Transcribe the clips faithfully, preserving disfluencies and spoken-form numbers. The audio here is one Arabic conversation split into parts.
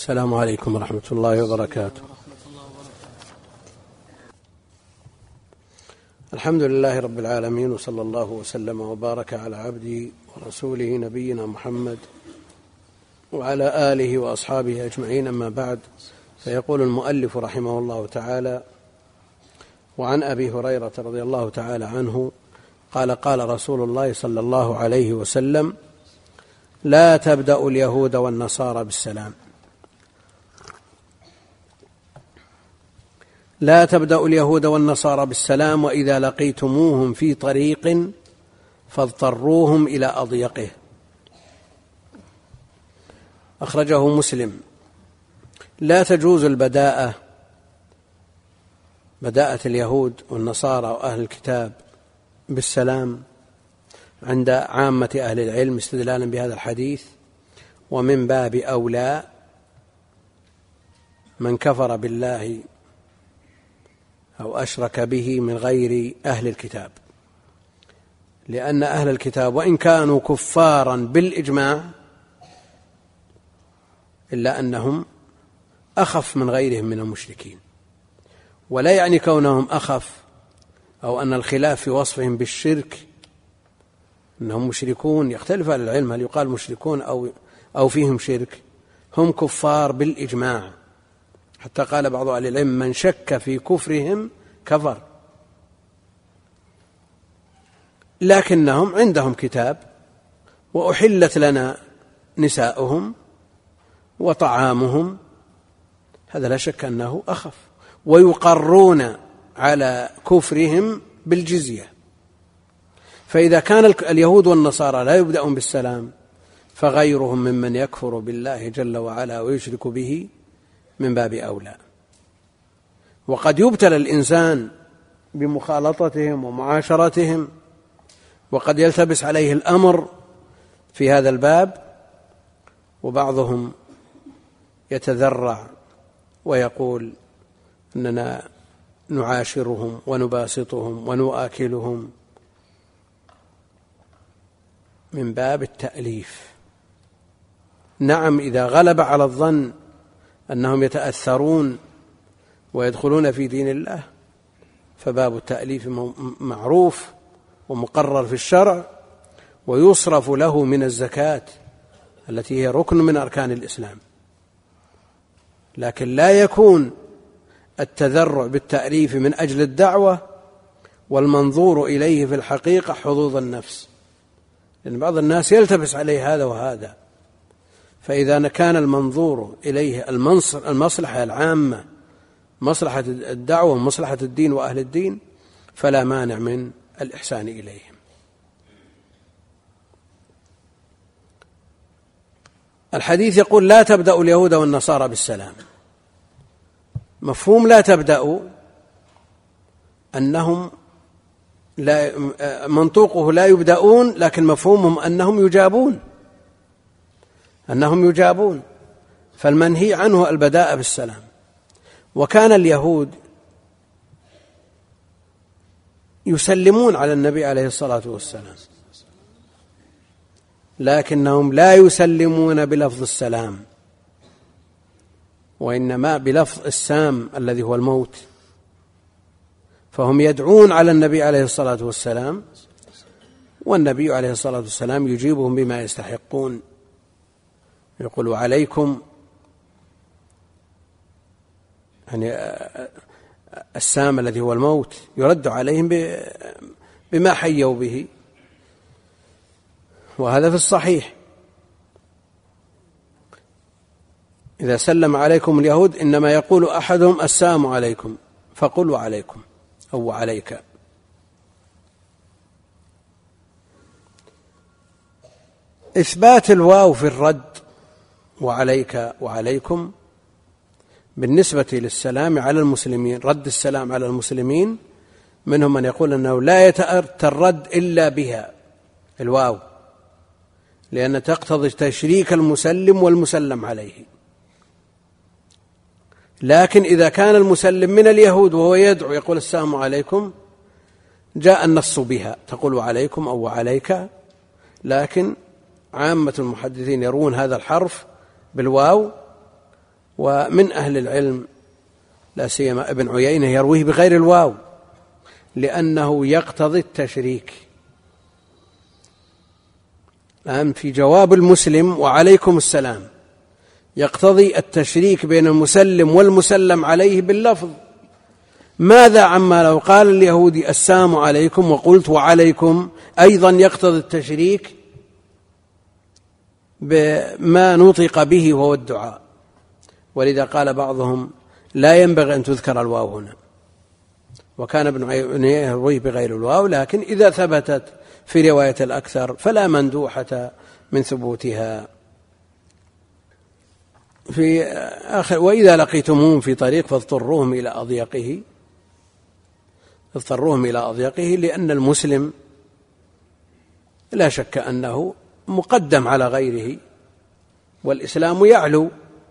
السلام عليكم ورحمة الله وبركاته. الحمد لله رب العالمين، وصلى الله وسلم وبارك على عبده ورسوله نبينا محمد وعلى آله وأصحابه أجمعين، أما بعد. فيقول المؤلف رحمه الله تعالى: وعن أبي هريرة رضي الله تعالى عنه قال: قال رسول الله صلى الله عليه وسلم: لا تبدأ اليهود والنصارى بالسلام. لا تبدأ اليهود والنصارى بالسلام، وإذا لقيتموهم في طريق فاضطروهم إلى أضيقه. أخرجه مسلم. لا تجوز البداءة، بداءة اليهود والنصارى وأهل الكتاب بالسلام عند عامة أهل العلم استدلالا بهذا الحديث، ومن باب أولى من كفر بالله أو أشرك به من غير أهل الكتاب، لأن أهل الكتاب وإن كانوا كفارا بالإجماع إلا أنهم أخف من غيرهم من المشركين. ولا يعني كونهم أخف أو أن الخلاف في وصفهم بالشرك أنهم مشركون، يختلف أهل العلم هل يقال مشركون أو أو فيهم شرك. هم كفار بالإجماع، حتى قال بعض أهل العلم: من شك في كفرهم كفر. لكنهم عندهم كتاب، وأحلت لنا نساؤهم وطعامهم، هذا لا شك أنه أخف. ويقرون على كفرهم بالجزية. فإذا كان اليهود والنصارى لا يبدأون بالسلام، فغيرهم ممن يكفر بالله جل وعلا ويشرك به من باب أولى. وقد يبتلى الإنسان بمخالطتهم ومعاشرتهم، وقد يلتبس عليه الأمر في هذا الباب، وبعضهم يتذرع ويقول أننا نعاشرهم ونباسطهم ونؤكلهم من باب التأليف. نعم، إذا غلب على الظن أنهم يتأثرون ويدخلون في دين الله فباب التأليف معروف ومقرر في الشرع، ويصرف له من الزكاة التي هي ركن من أركان الإسلام. لكن لا يكون التذرع بالتأليف من أجل الدعوة والمنظور إليه في الحقيقة حظوظ النفس، لأن بعض الناس يلتبس عليه هذا وهذا. فإذا كان المنظور إليه المصلحة العامة، مصلحة الدعوة ومصلحة الدين وأهل الدين، فلا مانع من الإحسان إليهم. الحديث يقول: لا تبدأ اليهود والنصارى بالسلام. مفهوم لا تبدأ أنهم لا، منطوقه لا يبدأون، لكن مفهومهم أنهم يجابون، أنهم يجابون فالمنهي عنه البداء بالسلام. وكان اليهود يسلمون على النبي عليه الصلاة والسلام، لكنهم لا يسلمون بلفظ السلام، وإنما بلفظ السام الذي هو الموت. فهم يدعون على النبي عليه الصلاة والسلام، والنبي عليه الصلاة والسلام يجيبهم بما يستحقون. يقول: عليكم، يعني السام الذي هو الموت يرد عليهم بما حيوا به، وهذا في الصحيح. إذا سلم عليكم اليهود إنما يقول أحدهم: السلام عليكم، فقلوا عليكم أو عليك. إثبات الواو في الرد وعليك وعليكم بالنسبة للسلام على المسلمين، رد السلام على المسلمين، منهم من يقول أنه لا يتأتى الرد إلا بها الواو، لأن تقتضي تشريك المسلم والمسلم عليه. لكن إذا كان المسلم من اليهود وهو يدعو يقول السلام عليكم، جاء النص بها، تقول عليكم أو عليك. لكن عامة المحدثين يرون هذا الحرف بالواو ومن أهل العلم لا سيما ابن عيينة يرويه بغير الواو لأنه يقتضي التشريك. الآن في جواب المسلم وعليكم السلام يقتضي التشريك بين المسلم والمسلم عليه باللفظ. ماذا عما لو قال اليهودي السلام عليكم وقلت وعليكم؟ أيضا يقتضي التشريك بما نطق به وهو الدعاء. ولذا قال بعضهم لا ينبغي أن تذكر الواو هنا، وكان ابن عيينة يرويه بغير الواو، لكن إذا ثبتت في رواية الأكثر فلا مندوحة من ثبوتها. في آخر وإذا لقيتموهم في طريق فاضطروهم إلى أضيقه، اضطروهم إلى أضيقه، لأن المسلم لا شك أنه مقدم على غيره، والإسلام يعلو،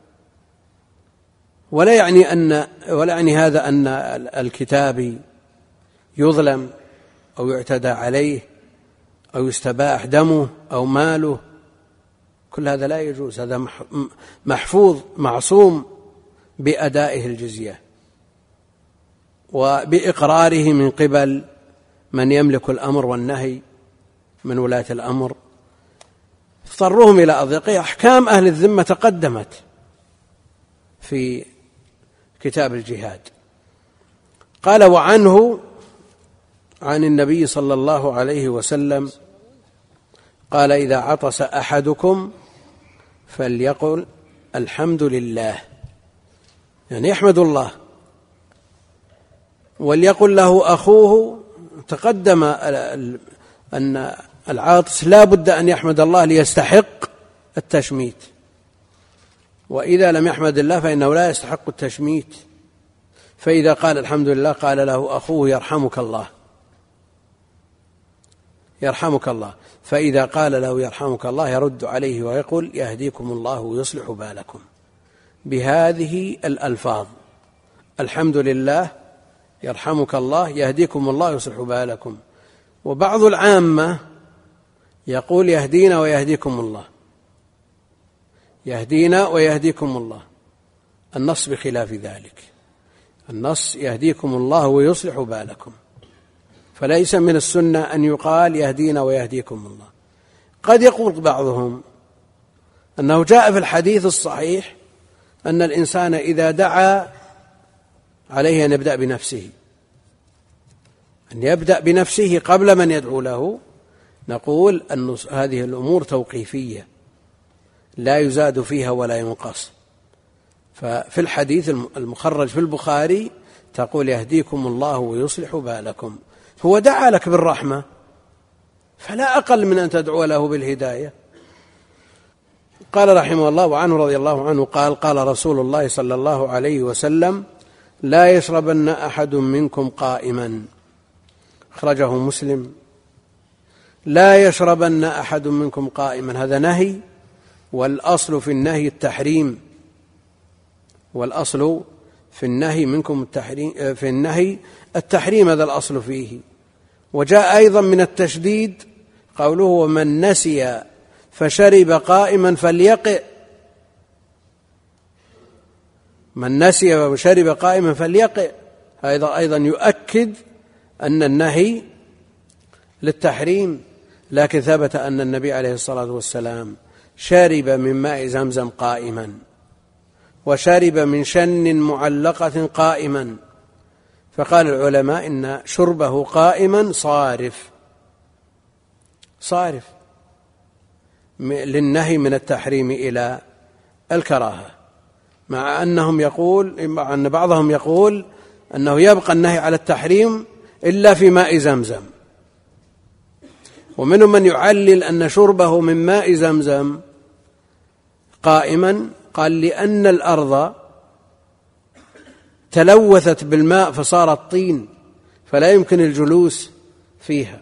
ولا يعني أن ولا يعني هذا أن الكتابي يظلم أو يعتدى عليه أو يستباح دمه أو ماله، كل هذا لا يجوز. هذا محفوظ معصوم بأدائه الجزية وبإقراره من قبل من يملك الأمر والنهي من ولاة الأمر. اضطروهم إلى أضيقه. أحكام أهل الذمة تقدمت في كتاب الجهاد. قال وعنه عن النبي صلى الله عليه وسلم قال إذا عطس أحدكم فليقل الحمد لله، يعني يحمد الله. وليقل له أخوه، تقدم أن العاطس لا بد أن يحمد الله ليستحق التشميت، وإذا لم يحمد الله فإنه لا يستحق التشميت. فإذا قال الحمد لله قال له أخوه يرحمك الله، يرحمك الله. فإذا قال له يرحمك الله يرد عليه ويقول يهديكم الله ويصلح بالكم، بهذه الألفاظ: الحمد لله، يرحمك الله، يهديكم الله ويصلح بالكم. وبعض العامة يقول يهدينا ويهديكم الله، يهدينا ويهديكم الله. النص بخلاف ذلك، النص يهديكم الله ويصلح بالكم، فليس من السنة أن يقال يهدينا ويهديكم الله. قد يقول بعضهم أنه جاء في الحديث الصحيح أن الإنسان إذا دعا عليه أن يبدأ بنفسه، أن يبدأ بنفسه قبل من يدعو له. نقول أن هذه الأمور توقيفية لا يزاد فيها ولا ينقص. ففي الحديث المخرج في البخاري تقول يهديكم الله ويصلح بالكم، هو دعا لك بالرحمة، فلا أقل من أن تدعو له بالهداية. قال رحمه الله وعنه رضي الله عنه قال قال رسول الله صلى الله عليه وسلم لا يشربن أحد منكم قائما، أخرجه مسلم. لا يشربن أحد منكم قائما، هذا نهي، والأصل في النهي التحريم، والأصل في النهي منكم التحريم، في النهي التحريم، هذا الأصل فيه. وجاء أيضا من التشديد قوله ومن نسي فشرب قائما فليقئ، من نسي وشرب قائما فليقئ، هذا أيضا يؤكد أن النهي للتحريم. لكن ثبت أن النبي عليه الصلاة والسلام شرب من ماء زمزم قائما، وشرب من شن معلقة قائما، فقال العلماء إن شربه قائما صارف، صارف للنهي من التحريم إلى الكراهة، مع أنهم يقول أن بعضهم يقول أنه يبقى النهي على التحريم إلا في ماء زمزم. ومنهم من يعلل أن شربه من ماء زمزم قائما قال لأن الأرض تلوثت بالماء فصارت طين، فلا يمكن الجلوس فيها.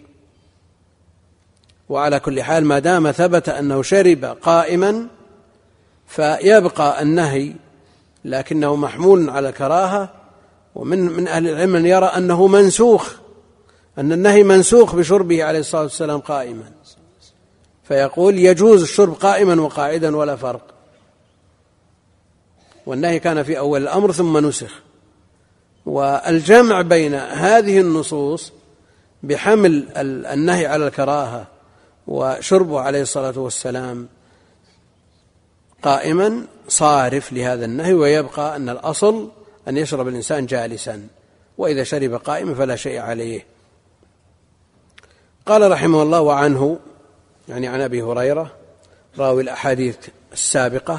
وعلى كل حال ما دام ثبت أنه شرب قائما فيبقى النهي، لكنه محمول على الكراهة. ومن من أهل العلم من يرى أنه منسوخ، أن النهي منسوخ بشربه عليه الصلاة والسلام قائما، فيقول يجوز الشرب قائما وقاعدا ولا فرق. والنهي كان في أول الأمر ثم نسخ. والجمع بين هذه النصوص بحمل النهي على الكراهة وشربه عليه الصلاة والسلام قائما صارف لهذا النهي، ويبقى أن الأصل أن يشرب الإنسان جالسا، وإذا شرب قائما فلا شيء عليه. قال رحمه الله: وعنه، يعني عن أبي هريرة راوي الأحاديث السابقة،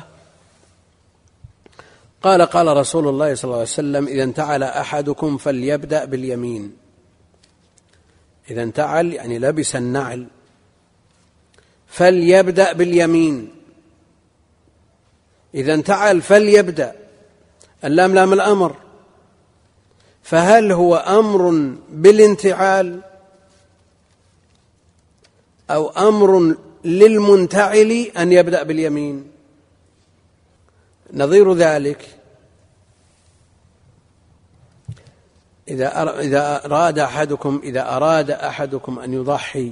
قال: قال رسول الله صلى الله عليه وسلم: إذا انتعل أحدكم فليبدأ باليمين. إذا انتعل يعني لبس النعل، فليبدأ باليمين. إذا انتعل فليبدأ، اللام لام الأمر، فهل هو أمر بالانتعال أو أمر للمنتعل أن يبدأ باليمين؟ نظير ذلك إذا إذا أراد أحدكم إذا أراد أحدكم أن يضحي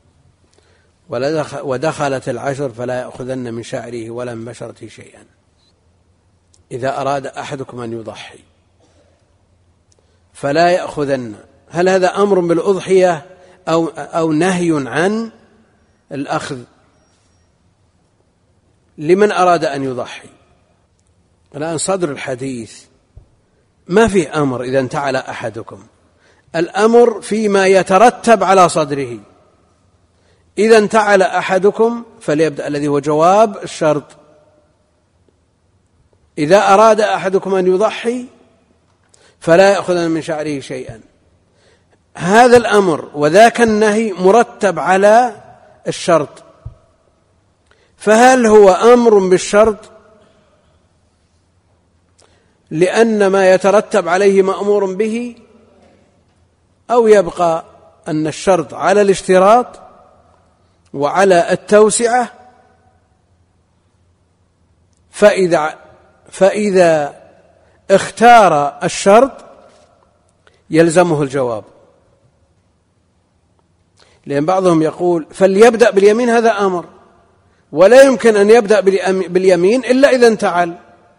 ودخلت العشر فلا يأخذن من شعره ولا من بشرته شيئا. إذا أراد أحدكم أن يضحي فلا يأخذن، هل هذا أمر بالأضحية أو أو نهي عن الأخذ لمن أراد أن يضحي؟ الآن صدر الحديث ما فيه أمر إذا انتعل أحدكم، الأمر فيما يترتب على صدره. إذا انتعل أحدكم فليبدأ، الذي هو جواب الشرط. إذا أراد أحدكم أن يضحي فلا يأخذن من شعره شيئا. هذا الأمر وذاك النهي مرتب على الشرط، فهل هو أمر بالشرط لأن ما يترتب عليه مأمور به، أو يبقى أن الشرط على الاشتراط وعلى التوسعة؟ فإذا, فإذا اختار الشرط يلزمه الجواب، لأن بعضهم يقول فليبدأ باليمين، هذا أمر ولا يمكن أن يبدأ باليمين إلا إذا انتعل،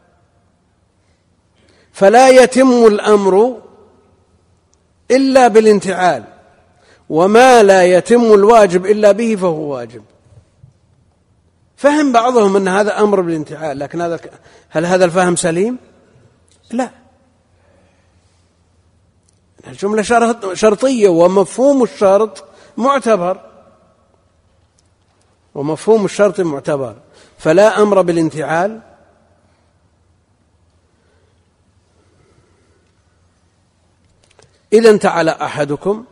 فلا يتم الأمر إلا بالانتعال، وما لا يتم الواجب إلا به فهو واجب. فهم بعضهم أن هذا أمر بالانتعال، لكن هذا هل هذا الفهم سليم؟ لا، الجملة شرطية ومفهوم الشرط معتبر، ومفهوم الشرط معتبر، فلا أمر بالانتعال. إذا انتعل أحدكم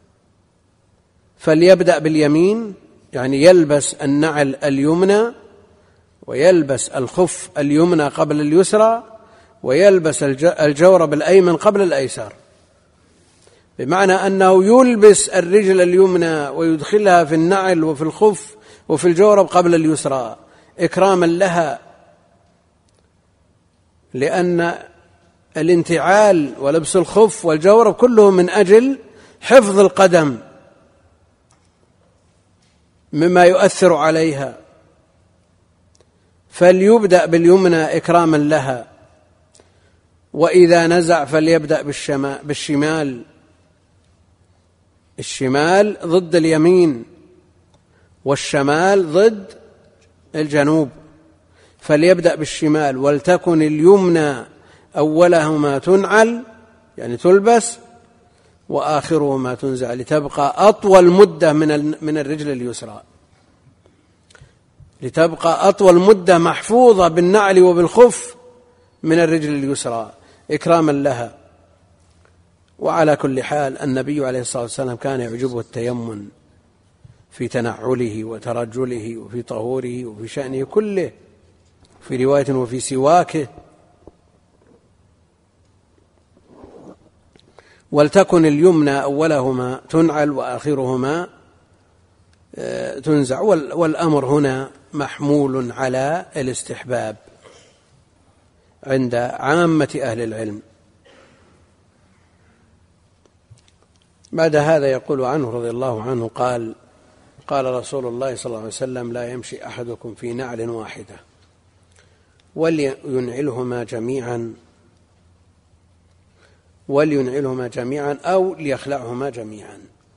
فليبدأ باليمين، يعني يلبس النعل اليمنى ويلبس الخف اليمنى قبل اليسرى ويلبس الجورب الأيمن قبل الأيسر، بمعنى أنه يلبس الرجل اليمنى ويدخلها في النعل وفي الخف وفي الجورب قبل اليسرى إكراما لها، لأن الانتعال ولبس الخف والجورب كله من أجل حفظ القدم مما يؤثر عليها، فليبدأ باليمنى إكراما لها، وإذا نزع فليبدأ بالشمال، الشمال ضد اليمين والشمال ضد الجنوب، فليبدأ بالشمال، ولتكن اليمنى أولهما تنعل يعني تلبس وآخرهما تنزع، لتبقى أطول مدة من من الرجل اليسرى، لتبقى أطول مدة محفوظة بالنعل وبالخف من الرجل اليسرى إكراما لها. وعلى كل حال النبي عليه الصلاة والسلام كان يعجبه التيمن في تنعله وترجله وفي طهوره وفي شأنه كله، في رواية وفي سواكه. ولتكن اليمنى أولهما تنعل وآخرهما تنزع، والأمر هنا محمول على الاستحباب عند عامة أهل العلم. بعد هذا يقول عنه رضي الله عنه قال: قال رسول الله صلى الله عليه وسلم: لا يمشي أحدكم في نعل واحدة ولينعلهما جميعا ولينعلهما جميعا أو ليخلعهما جميعا،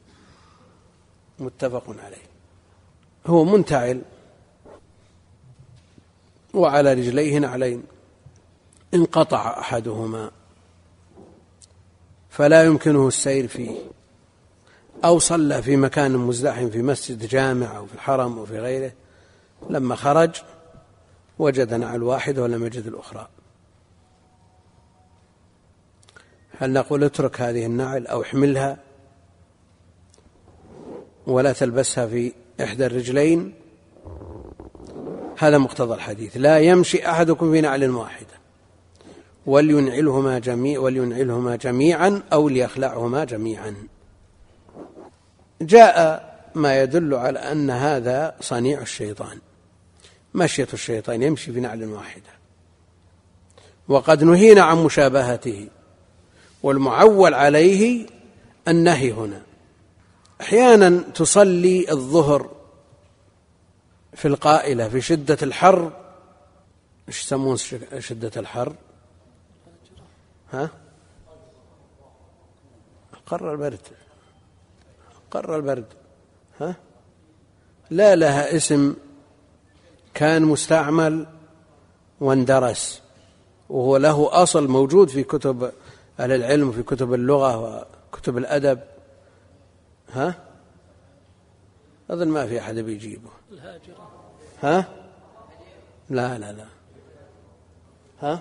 متفق عليه. هو منتعل وعلى رجليه نعلين، انقطع أحدهما فلا يمكنه السير فيه، أو صلى في مكان مزدحم في مسجد جامع أو في الحرم أو في غيره، لما خرج وجد نعل واحدة ولم يجد الأخرى، هل نقول اترك هذه النعل أو احملها ولا تلبسها في إحدى الرجلين؟ هذا مقتضى الحديث: لا يمشي أحدكم في نعل واحدة ولينعلهما جميع ولينعلهما جميعا أو ليخلعهما جميعا. جاء ما يدل على أن هذا صنيع الشيطان، مشية الشيطان يمشي في نعل واحدة، وقد نهينا عن مشابهته، والمعول عليه النهي هنا. أحيانا تصلي الظهر في القائلة في شدة الحر، ايش يسمون شدة الحر؟ ها؟ قر البرد، قر البرد، ها؟ لا لها اسم كان مستعمل واندرس، وهو له أصل موجود في كتب أهل العلم وفي كتب اللغة وكتب الأدب. ها؟ أظن ما في أحد بيجيبه. ها؟ لا لا لا. ها؟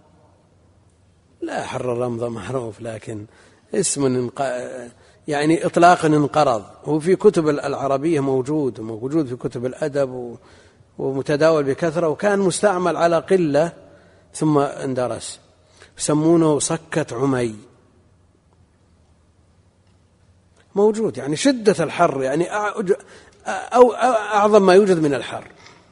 لا، حر الرمضة معروف، لكن اسم انق... يعني إطلاقا انقرض، هو في كتب العربية موجود، وموجود في كتب الأدب و... ومتداول بكثرة، وكان مستعمل على قلة ثم اندرس، يسمونه صكة عمي، موجود، يعني شدة الحر، يعني أو أعظم ما يوجد من الحر،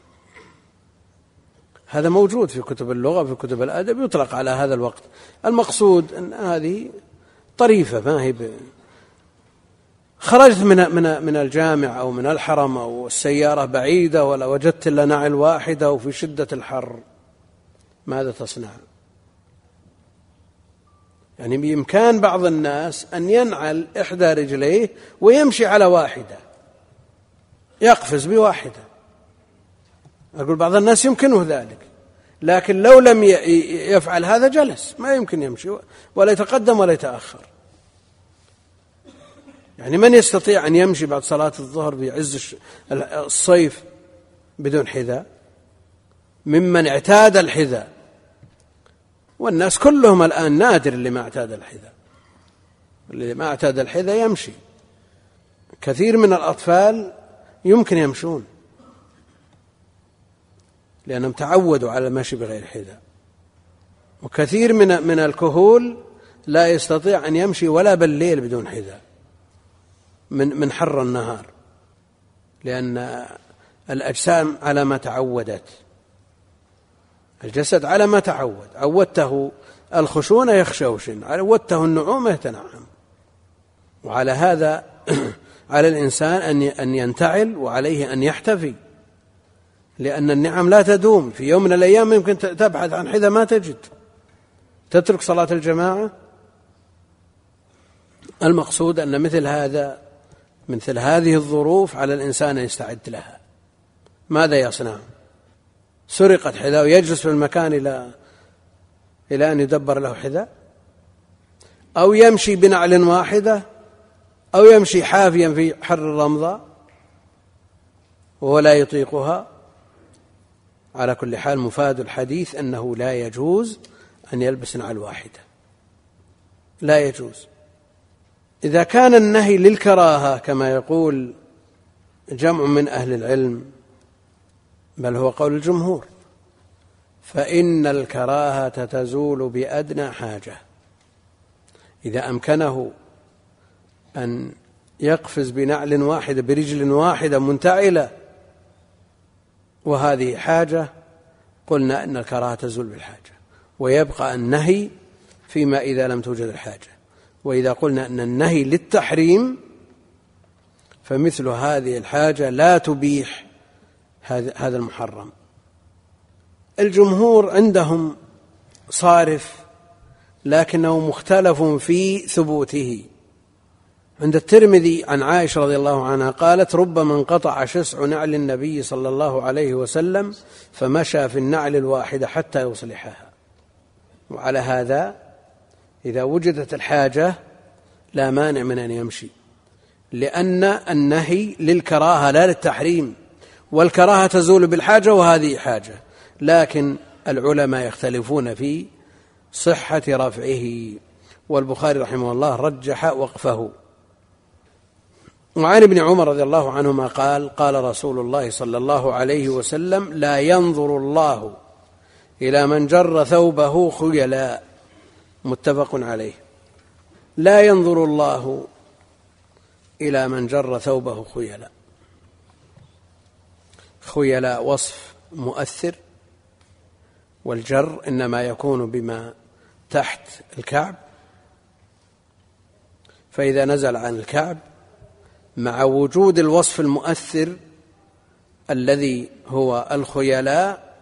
هذا موجود في كتب اللغة في كتب الأدب، يطلق على هذا الوقت. المقصود أن هذه طريفة، ما هي ب... خرجت من من من الجامع أو من الحرم أو السيارة بعيدة ولا وجدت إلا نعل واحدة وفي شدة الحر، ماذا تصنع؟ يعني بإمكان بعض الناس أن ينعل إحدى رجليه ويمشي على واحدة، يقفز بواحدة، أقول بعض الناس يمكنه ذلك، لكن لو لم يفعل هذا جلس، ما يمكن يمشي ولا يتقدم ولا يتأخر. يعني من يستطيع أن يمشي بعد صلاة الظهر في عز الصيف بدون حذاء؟ ممن اعتاد الحذاء، والناس كلهم الآن نادر اللي ما اعتاد الحذاء، اللي ما اعتاد الحذاء يمشي. كثير من الأطفال يمكن يمشون لأنهم تعودوا على المشي بغير حذاء، وكثير من من الكهول لا يستطيع أن يمشي ولا بالليل بدون حذاء من من حر النهار، لأن الأجسام على ما تعودت، الجسد على ما تعود، عودته الخشونة يخشوشن، عودته النعومة يتنعم. وعلى هذا على الإنسان أن ينتعل، وعليه أن يحتفي، لأن النعم لا تدوم. في يوم من الأيام يمكن تبحث عن حذاء ما تجد، تترك صلاة الجماعة. المقصود أن مثل هذا مثل هذه الظروف على الإنسان أن يستعد لها. ماذا يصنع؟ سرقت حذاء ويجلس في المكان إلى إلى أن يدبر له حذاء، أو يمشي بنعل واحدة، أو يمشي حافيا في حر الرمضاء وهو لا يطيقها. على كل حال مفاد الحديث أنه لا يجوز أن يلبس نعل واحدة، لا يجوز. إذا كان النهي للكراهة كما يقول جمع من أهل العلم، بل هو قول الجمهور، فإن الكراهة تزول بأدنى حاجة. إذا أمكنه أن يقفز بنعل واحدة برجل واحدة منتعلة وهذه حاجة، قلنا أن الكراهة تزول بالحاجة، ويبقى النهي فيما إذا لم توجد الحاجة. وإذا قلنا أن النهي للتحريم فمثل هذه الحاجة لا تبيح هذا المحرم، الجمهور عندهم صارف لكنه مختلف في ثبوته. عند الترمذي عن عائشة رضي الله عنها قالت: ربما انقطع شسع نعل النبي صلى الله عليه وسلم فمشى في النعل الواحدة حتى يصلحها. وعلى هذا إذا وجدت الحاجة لا مانع من أن يمشي، لأن النهي للكراهة لا للتحريم، والكراهة تزول بالحاجة وهذه حاجة، لكن العلماء يختلفون في صحة رفعه، والبخاري رحمه الله رجح وقفه. وعن ابن عمر رضي الله عنهما قال: قال رسول الله صلى الله عليه وسلم: لا ينظر الله إلى من جر ثوبه خيلاء. متفق عليه. لا ينظر الله إلى من جر ثوبه خيلاء. خيلاء وصف مؤثر، والجر إنما يكون بما تحت الكعب، فإذا نزل عن الكعب مع وجود الوصف المؤثر الذي هو الخيلاء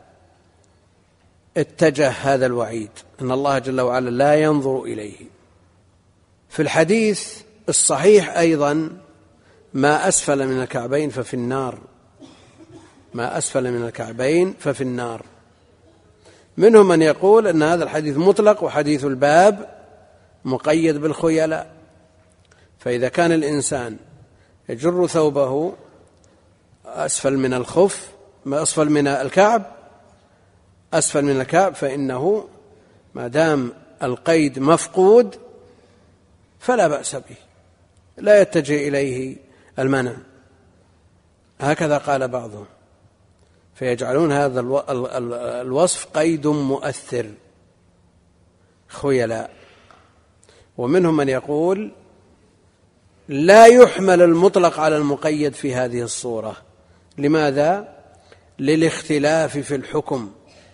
اتجه هذا الوعيد، أن الله جل وعلا لا ينظر إليه. في الحديث الصحيح أيضا: ما أسفل من الكعبين ففي النار، ما أسفل من الكعبين ففي النار. منهم من يقول أن هذا الحديث مطلق وحديث الباب مقيد بالخيلاء، فإذا كان الإنسان يجر ثوبه أسفل من الخف، ما أسفل من الكعب، أسفل من الكعب، فإنه ما دام القيد مفقود فلا بأس به، لا يتجه إليه المنع. هكذا قال بعضهم، فيجعلون هذا الوصف قيد مؤثر خيلاء. ومنهم من يقول: لا يحمل المطلق على المقيد في هذه الصورة. لماذا؟ للاختلاف في الحكم،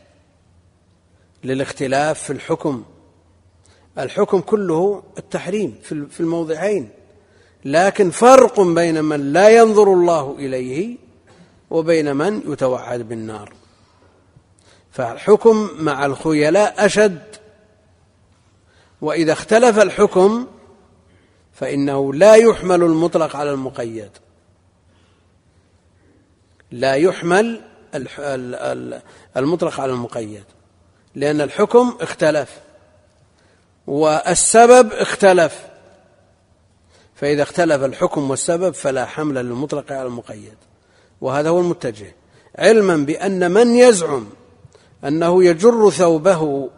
للاختلاف في الحكم. الحكم كله التحريم في الموضعين، لكن فرق بين من لا ينظر الله إليه وبين من يتوعد بالنار. فالحكم مع الخيلاء أشد، وإذا اختلف الحكم فإنه لا يحمل المطلق على المقيد، لا يحمل المطلق على المقيد، لأن الحكم اختلف والسبب اختلف، فإذا اختلف الحكم والسبب فلا حمل للمطلق على المقيد. وهذا هو المتجه، علما بأن من يزعم أنه يجر ثوبه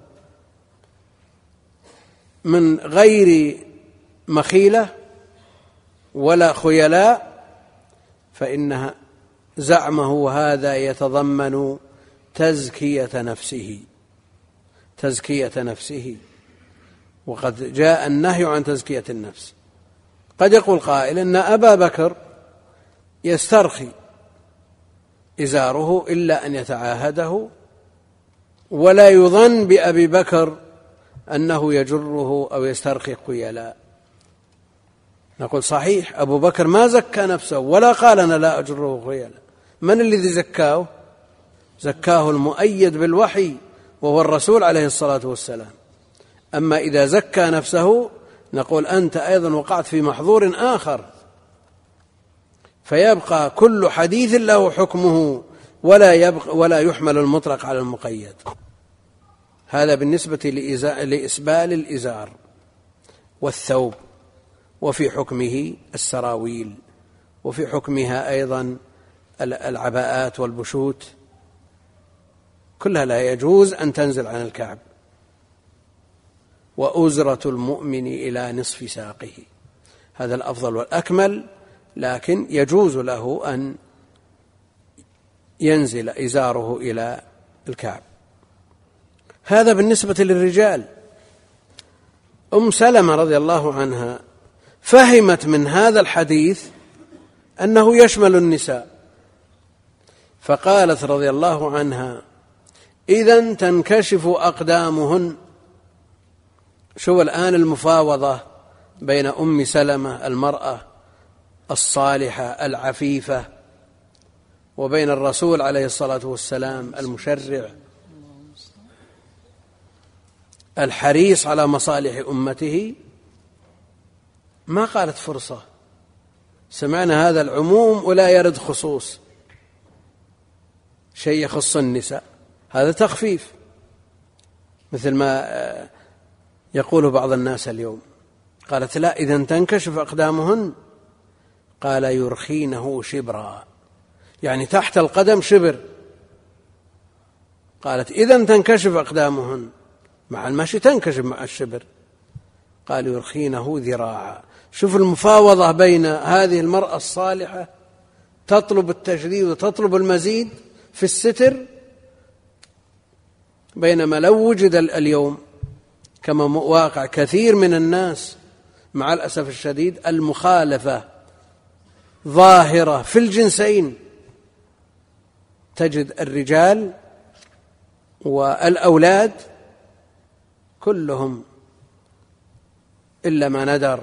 من غير مخيلة ولا خيلاء فإنها زعمه هذا يتضمن تزكية نفسه، تزكية نفسه، وقد جاء النهي عن تزكية النفس. قد يقول قائل إن أبا بكر يسترخي إزاره إلا أن يتعاهده، ولا يظن بأبي بكر أنه يجره أو يسترخي خيلاء. نقول صحيح، أبو بكر ما زكى نفسه ولا قال أنا لا أجره خيلاء. من الذي زكاه؟ زكاه المؤيد بالوحي وهو الرسول عليه الصلاة والسلام. أما إذا زكى نفسه نقول أنت أيضا وقعت في محظور آخر، فيبقى كل حديث له حكمه ولا, يبقى ولا يحمل المطلق على المقيد. هذا بالنسبة لإسبال الإزار والثوب، وفي حكمه السراويل، وفي حكمها أيضا العباءات والبشوت، كلها لا يجوز أن تنزل عن الكعب. وأزرة المؤمن إلى نصف ساقه، هذا الأفضل والأكمل، لكن يجوز له أن ينزل إزاره إلى الكعب. هذا بالنسبة للرجال. أم سلمة رضي الله عنها فهمت من هذا الحديث أنه يشمل النساء، فقالت رضي الله عنها: إذن تنكشف أقدامهن. شو الآن المفاوضة بين أم سلمة المرأة الصالحة العفيفة وبين الرسول عليه الصلاة والسلام المشرع الحريص على مصالح أمته ما قالت فرصة. سمعنا هذا العموم ولا يرد خصوص، شيء يخص النساء، هذا تخفيف، مثل ما يقول بعض الناس اليوم. قالت لا، إذا تنكشف أقدامهن، قال يرخينه شبرا، يعني تحت القدم شبر. قالت إذا تنكشف أقدامهن، مع المشي تنكشف مع الشبر. قال يرخينه ذراعا. شوف المفاوضة بين هذه المرأة الصالحة تطلب التجديد وتطلب المزيد في الستر، بينما لو وجد اليوم كما واقع كثير من الناس مع الأسف الشديد المخالفة ظاهرة في الجنسين، تجد الرجال والأولاد كلهم إلا ما ندر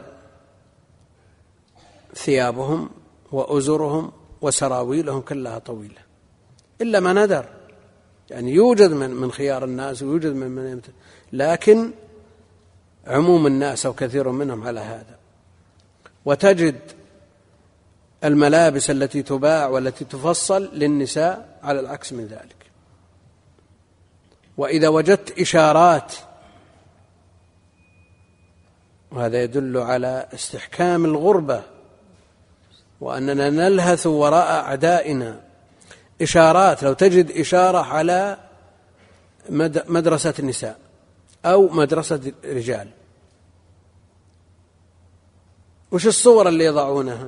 ثيابهم وأزرهم وسراويلهم كلها طويلة، إلا ما ندر. يعني يوجد من من خيار الناس ويوجد من من يمت... لكن عموم الناس أو كثير منهم على هذا. وتجد الملابس التي تباع والتي تفصل للنساء على العكس من ذلك. وإذا وجدت إشارات، وهذا يدل على استحكام الغربة وأننا نلهث وراء أعدائنا، إشارات، لو تجد إشارة على مدرسة النساء أو مدرسة رجال، وش الصور اللي يضعونها؟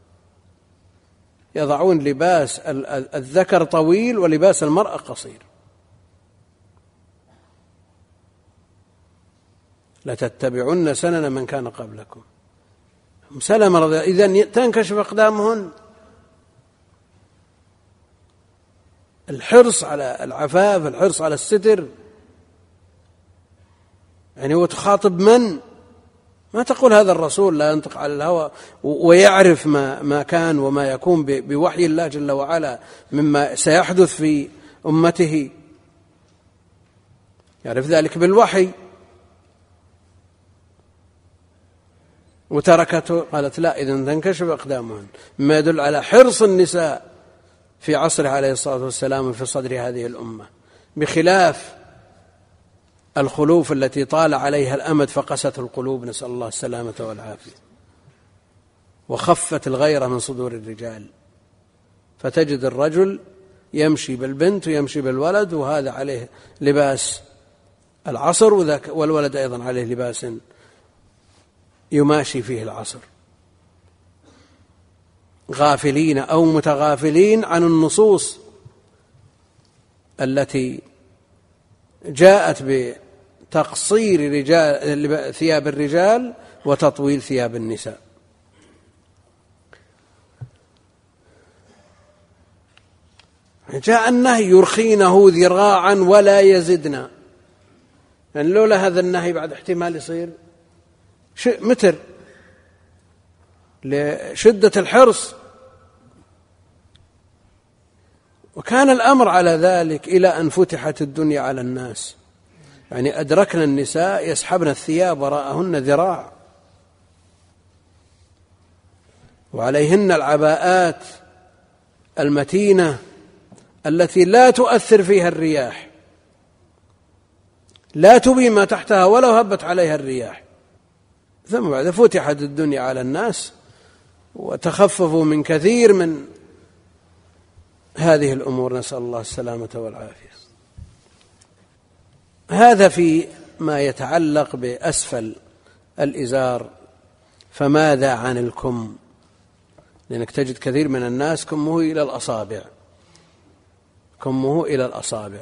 يضعون لباس الذكر طويل ولباس المرأة قصير. لتتبعن سنن من كان قبلكم. سلم رضي الله، إذن تنكشف أقدامهن. الحرص على العفاف، الحرص على الستر، يعني هو تخاطب من؟ ما تقول هذا الرسول لا ينطق على الهوى ويعرف ما ما كان وما يكون بوحي الله جل وعلا مما سيحدث في أمته، يعرف ذلك بالوحي. وتركته، قالت لا، إذن تنكشف أقدامهن، مما يدل على حرص النساء في عصره عليه الصلاة والسلام في صدر هذه الأمة، بخلاف الخلوف التي طال عليها الأمد فقست القلوب، نسأل الله السلامة والعافية، وخفت الغيرة من صدور الرجال، فتجد الرجل يمشي بالبنت ويمشي بالولد وهذا عليه لباس العصر، والولد أيضا عليه لباس يماشي فيه العصر، غافلين أو متغافلين عن النصوص التي جاءت بتقصير رجال ثياب الرجال وتطويل ثياب النساء. جاء النهي يرخينه ذراعا ولا يزدنا، يعني لولا هذا النهي بعد احتمال يصير متر لشدة الحرص. وكان الأمر على ذلك إلى أن فتحت الدنيا على الناس، يعني أدركنا النساء يسحبن الثياب وراءهن ذراع، وعليهن العباءات المتينة التي لا تؤثر فيها الرياح، لا تبي ما تحتها ولو هبت عليها الرياح. ثم بعد فتحت الدنيا على الناس وتخففوا من كثير من هذه الأمور، نسأل الله السلامة والعافية. هذا في ما يتعلق بأسفل الإزار. فماذا عن الكم؟ لأنك تجد كثير من الناس كمه إلى الأصابع، كمه إلى الأصابع،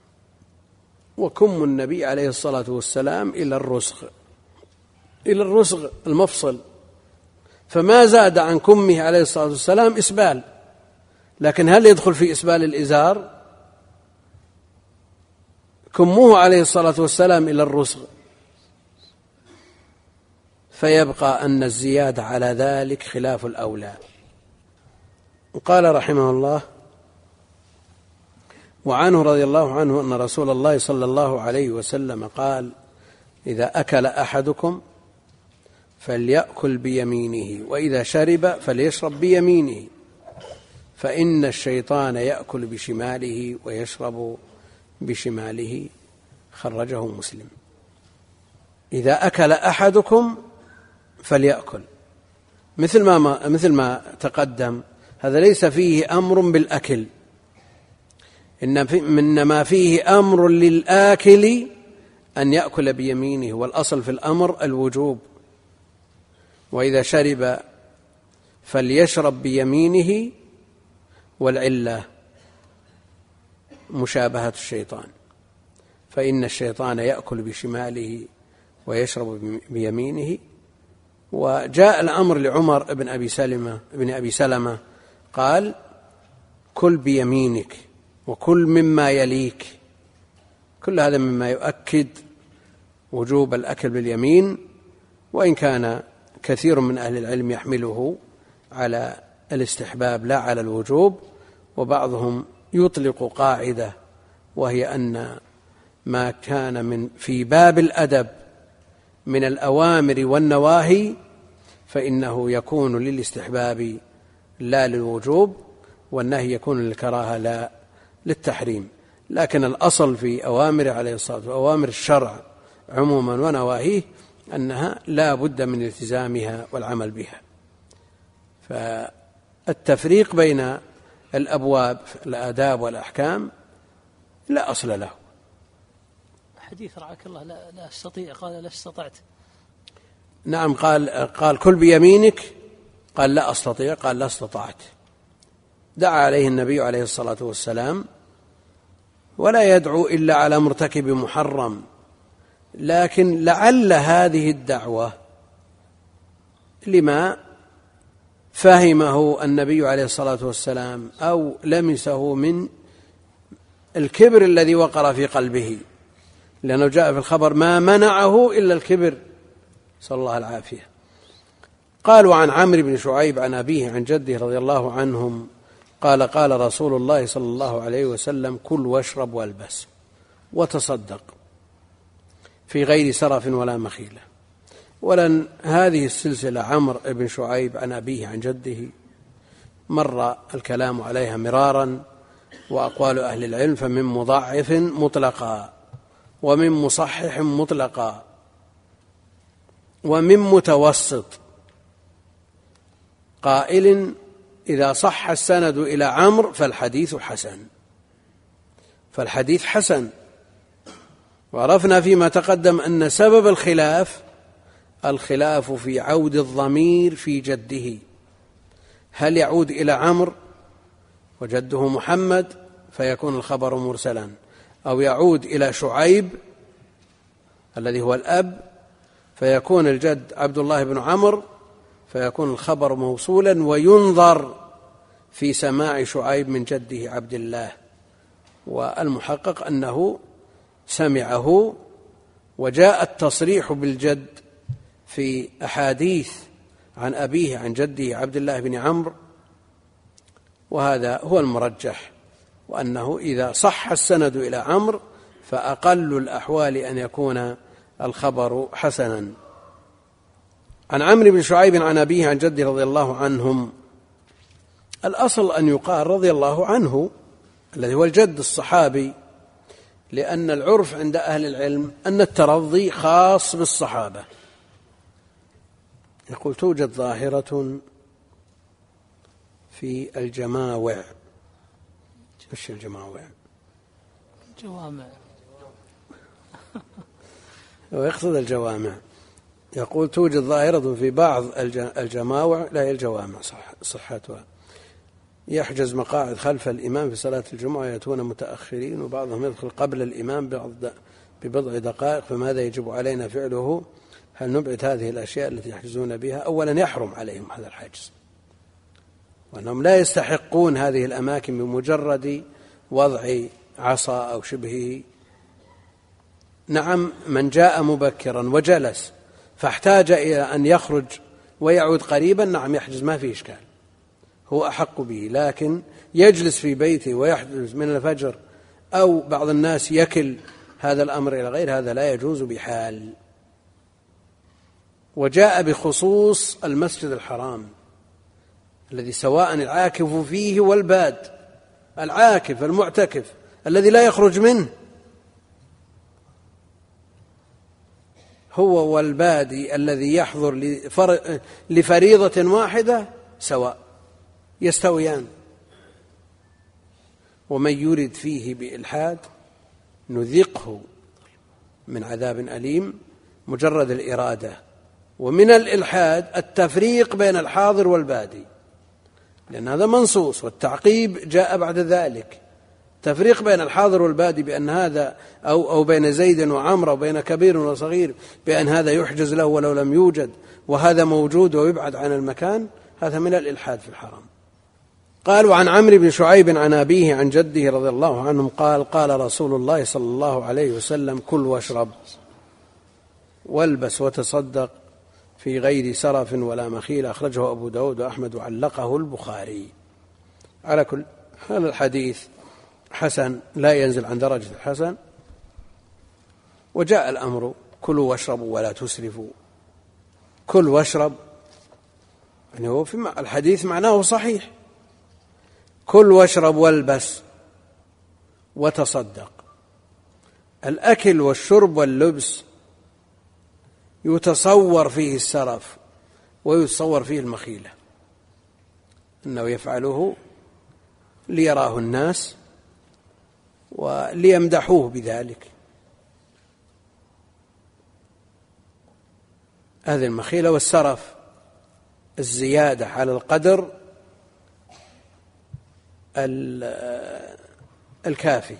وكم النبي عليه الصلاة والسلام إلى الرسغ، إلى الرسغ المفصل، فما زاد عن كمه عليه الصلاة والسلام إسبال. لكن هل يدخل في إسبال الإزار؟ كمه عليه الصلاة والسلام إلى الرسغ، فيبقى أن الزيادة على ذلك خلاف الأولى. وقال رحمه الله: وعنه رضي الله عنه أن رسول الله صلى الله عليه وسلم قال: إذا أكل أحدكم فليأكل بيمينه، وإذا شرب فليشرب بيمينه، فإن الشيطان يأكل بشماله ويشرب بشماله. خرجه مسلم. إذا أكل أحدكم فليأكل، مثل ما مثل ما تقدم، هذا ليس فيه أمر بالأكل، إنما فيه أمر للآكل أن يأكل بيمينه، والأصل في الأمر الوجوب. وإذا شرب فليشرب بيمينه، والعلة مشابهة الشيطان، فإن الشيطان يأكل بشماله ويشرب بيمينه. وجاء الأمر لعمر بن أبي سلمة بن أبي سلمة قال: كل بيمينك وكل مما يليك. كل هذا مما يؤكد وجوب الأكل باليمين، وإن كان كثير من أهل العلم يحمله على الاستحباب لا على الوجوب، وبعضهم يطلق قاعدة، وهي أن ما كان من في باب الأدب من الأوامر والنواهي فإنه يكون للاستحباب لا للوجوب، والنهي يكون للكراهة لا للتحريم. لكن الأصل في أوامر عليه الصلاة والسلام وأوامر الشرع عموما ونواهيه أنها لا بد من التزامها والعمل بها. فالتفريق بين الأبواب الآداب والأحكام لا أصل له. حديث رعاك الله لا, لا أستطيع، قال لا استطعت. نعم، قال قال كل بيمينك، قال لا أستطيع، قال لا استطعت. دعا عليه النبي عليه الصلاة والسلام، ولا يدعو إلا على مرتكب محرم، لكن لعل هذه الدعوة لما فهمه النبي عليه الصلاة والسلام أو لمسه من الكبر الذي وقر في قلبه، لأنه جاء في الخبر: ما منعه إلا الكبر، صلى الله العافية. قالوا عن عمرو بن شعيب عن أبيه عن جده رضي الله عنهم قال: قال رسول الله صلى الله عليه وسلم: كل واشرب والبس وتصدق في غير سرف ولا مخيلة. ولن هذه السلسلة عمرو بن شعيب عن أبيه عن جده مر الكلام عليها مرارا، وأقوال أهل العلم فمن مضاعف مطلقا، ومن مصحح مطلقا، ومن متوسط، قائل: إذا صح السند إلى عمرو فالحديث حسن، فالحديث حسن. وعرفنا فيما تقدم أن سبب الخلاف الخلاف في عود الضمير في جده، هل يعود إلى عمرو وجده محمد فيكون الخبر مرسلا، أو يعود إلى شعيب الذي هو الأب فيكون الجد عبد الله بن عمرو فيكون الخبر موصولا، وينظر في سماع شعيب من جده عبد الله. والمحقق أنه سمعه، وجاء التصريح بالجد في أحاديث عن أبيه عن جده عبد الله بن عمرو، وهذا هو المرجح، وأنه إذا صح السند إلى عمرو فأقل الأحوال أن يكون الخبر حسنا. عن عمرو بن شعيب عن أبيه عن جده رضي الله عنهم، الأصل أن يقال رضي الله عنه الذي هو الجد الصحابي، لأن العرف عند أهل العلم أن الترضي خاص بالصحابة. يقول: توجد ظاهرة في الجماوع. وش الجماوع؟ جوامع. ويقصد الجوامع. يقول: توجد ظاهرة في بعض الجماوع، لا هي الجوامع صح صحتها، يحجز مقاعد خلف الإمام في صلاة الجمعة يأتون متأخرين، وبعضهم يدخل قبل الإمام ببضع دقائق، فماذا يجب علينا فعله؟ هل نبعد هذه الأشياء التي يحجزون بها؟ أولا يحرم عليهم هذا الحجز، وأنهم لا يستحقون هذه الأماكن بمجرد وضع عصا أو شبهه. نعم، من جاء مبكرا وجلس فاحتاج إلى أن يخرج ويعود قريبا، نعم يحجز، ما فيه إشكال، هو أحق به. لكن يجلس في بيته ويحجز من الفجر، أو بعض الناس يكل هذا الأمر إلى غير هذا، لا يجوز بحال. وجاء بخصوص المسجد الحرام الذي سواء العاكف فيه والباد. العاكف المعتكف الذي لا يخرج منه هو والبادي الذي يحضر لفريضة واحدة سواء، يستويان. ومن يرد فيه بإلحاد نذقه من عذاب أليم. مجرد الإرادة. ومن الإلحاد التفريق بين الحاضر والبادي، لأن هذا منصوص، والتعقيب جاء بعد ذلك. تفريق بين الحاضر والبادي بأن هذا أو, أو بين زيد وعمر، أو بين كبير وصغير، بأن هذا يحجز له ولو لم يوجد، وهذا موجود ويبعد عن المكان، هذا من الإلحاد في الحرام. قال: وعن عمرو بن شعيب عن أبيه عن جده رضي الله عنهم قال: قال رسول الله صلى الله عليه وسلم: كل واشرب والبس وتصدق في غير سرف ولا مخيل. أخرجه أبو داود وأحمد وعلقه البخاري. على كل هذا الحديث حسن، لا ينزل عن درجة الحسن. وجاء الأمر: كلوا واشربوا ولا تسرفوا. كل واشرب يعني هو في الحديث معناه صحيح. كل واشرب والبس وتصدق. الأكل والشرب واللبس يتصور فيه السرف ويتصور فيه المخيلة، أنه يفعله ليراه الناس وليمدحوه بذلك. هذه المخيلة. والسرف الزيادة على القدر الكافي.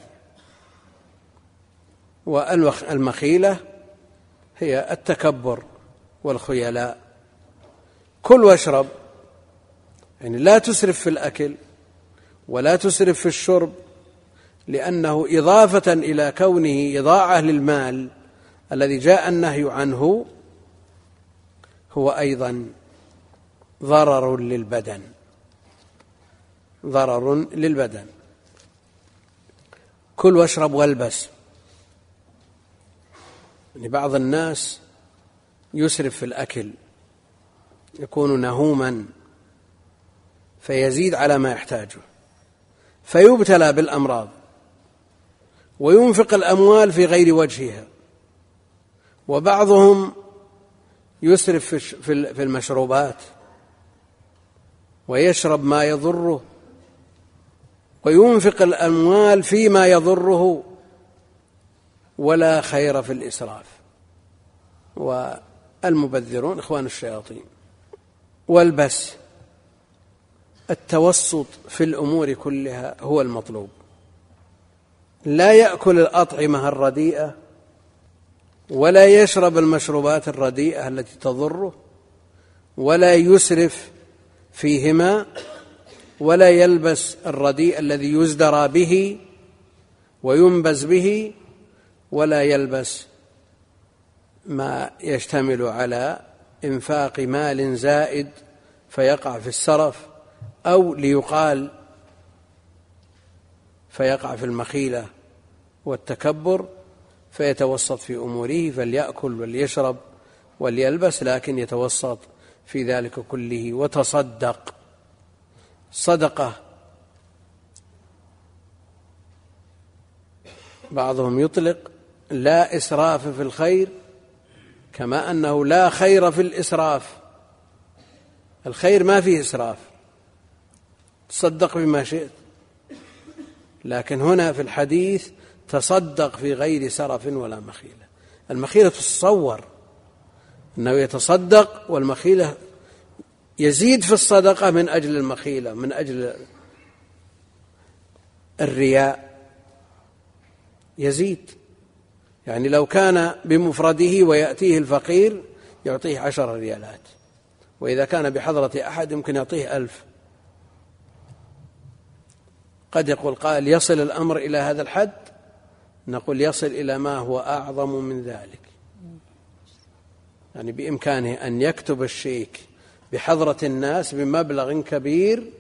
والمخيلة هي التكبر والخيلاء. كل واشرب يعني لا تسرف في الأكل ولا تسرف في الشرب، لأنه إضافة إلى كونه إضاعة للمال الذي جاء النهي عنه، هو أيضا ضرر للبدن. ضرر للبدن. كل واشرب والبس. يعني بعض الناس يسرف في الأكل، يكون نهوما فيزيد على ما يحتاجه، فيبتلى بالأمراض، وينفق الأموال في غير وجهها. وبعضهم يسرف في المشروبات ويشرب ما يضره، وينفق الأموال فيما يضره، ولا خير في الإسراف. والمبذرون إخوان الشياطين. والبس التوسط في الأمور كلها هو المطلوب. لا يأكل الأطعمة الرديئة ولا يشرب المشروبات الرديئة التي تضره، ولا يسرف فيهما، ولا يلبس الرديء الذي يزدرى به وينبز به، ولا يلبس ما يشتمل على إنفاق مال زائد فيقع في السرف، أو ليقال فيقع في المخيلة والتكبر، فيتوسط في أموره. فليأكل وليشرب وليلبس، لكن يتوسط في ذلك كله. وتصدق. صدقة بعضهم يطلق لا إسراف في الخير، كما أنه لا خير في الإسراف. الخير ما فيه إسراف، تصدق بما شئت. لكن هنا في الحديث تصدق في غير سرف ولا مخيلة. المخيلة تتصور أنه يتصدق، والمخيلة يزيد في الصدقة من أجل المخيلة، من أجل الرياء يزيد. يعني لو كان بمفرده ويأتيه الفقير يعطيه عشر ريالات، وإذا كان بحضرة أحد يمكن يعطيه ألف. قد يقول قائل: يصل الأمر إلى هذا الحد؟ نقول: يصل إلى ما هو أعظم من ذلك. يعني بإمكانه أن يكتب الشيك بحضرة الناس بمبلغ كبير،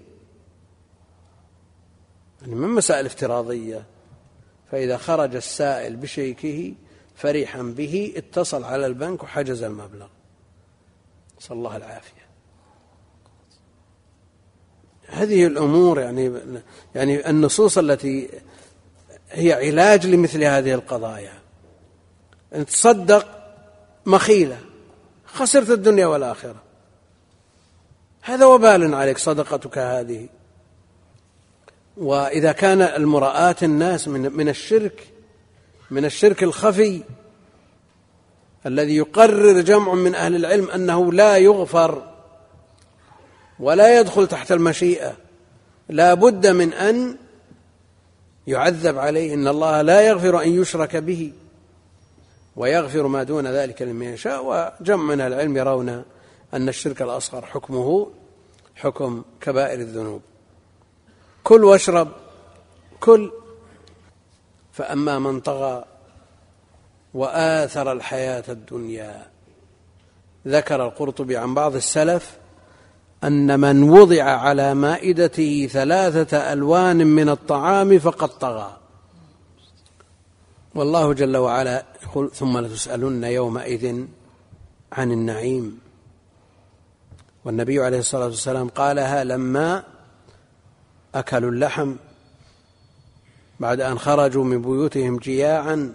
يعني من مسائل افتراضية. فإذا خرج السائل بشيكه فرحا به اتصل على البنك وحجز المبلغ، نسأل الله العافية. هذه الأمور يعني يعني النصوص التي هي علاج لمثل هذه القضايا. أن تصدق مخيلة خسرت الدنيا والآخرة، هذا وبال عليك صدقتك هذه. وإذا كان المراءة الناس من من الشرك من الشرك الخفي الذي يقرر جمع من أهل العلم أنه لا يغفر ولا يدخل تحت المشيئة، لا بد من أن يعذب عليه. إن الله لا يغفر أن يشرك به ويغفر ما دون ذلك لمن يشاء. وجمع من أهل العلم يرون أن الشرك الأصغر حكمه حكم كبائر الذنوب. كل واشرب كل. فأما من طغى وآثر الحياة الدنيا، ذكر القرطبي عن بعض السلف أن من وضع على مائدته ثلاثة ألوان من الطعام فقد طغى. والله جل وعلا يقول ثم لتسألن يومئذ عن النعيم. والنبي عليه الصلاة والسلام قالها لما أكلوا اللحم بعد أن خرجوا من بيوتهم جياعا.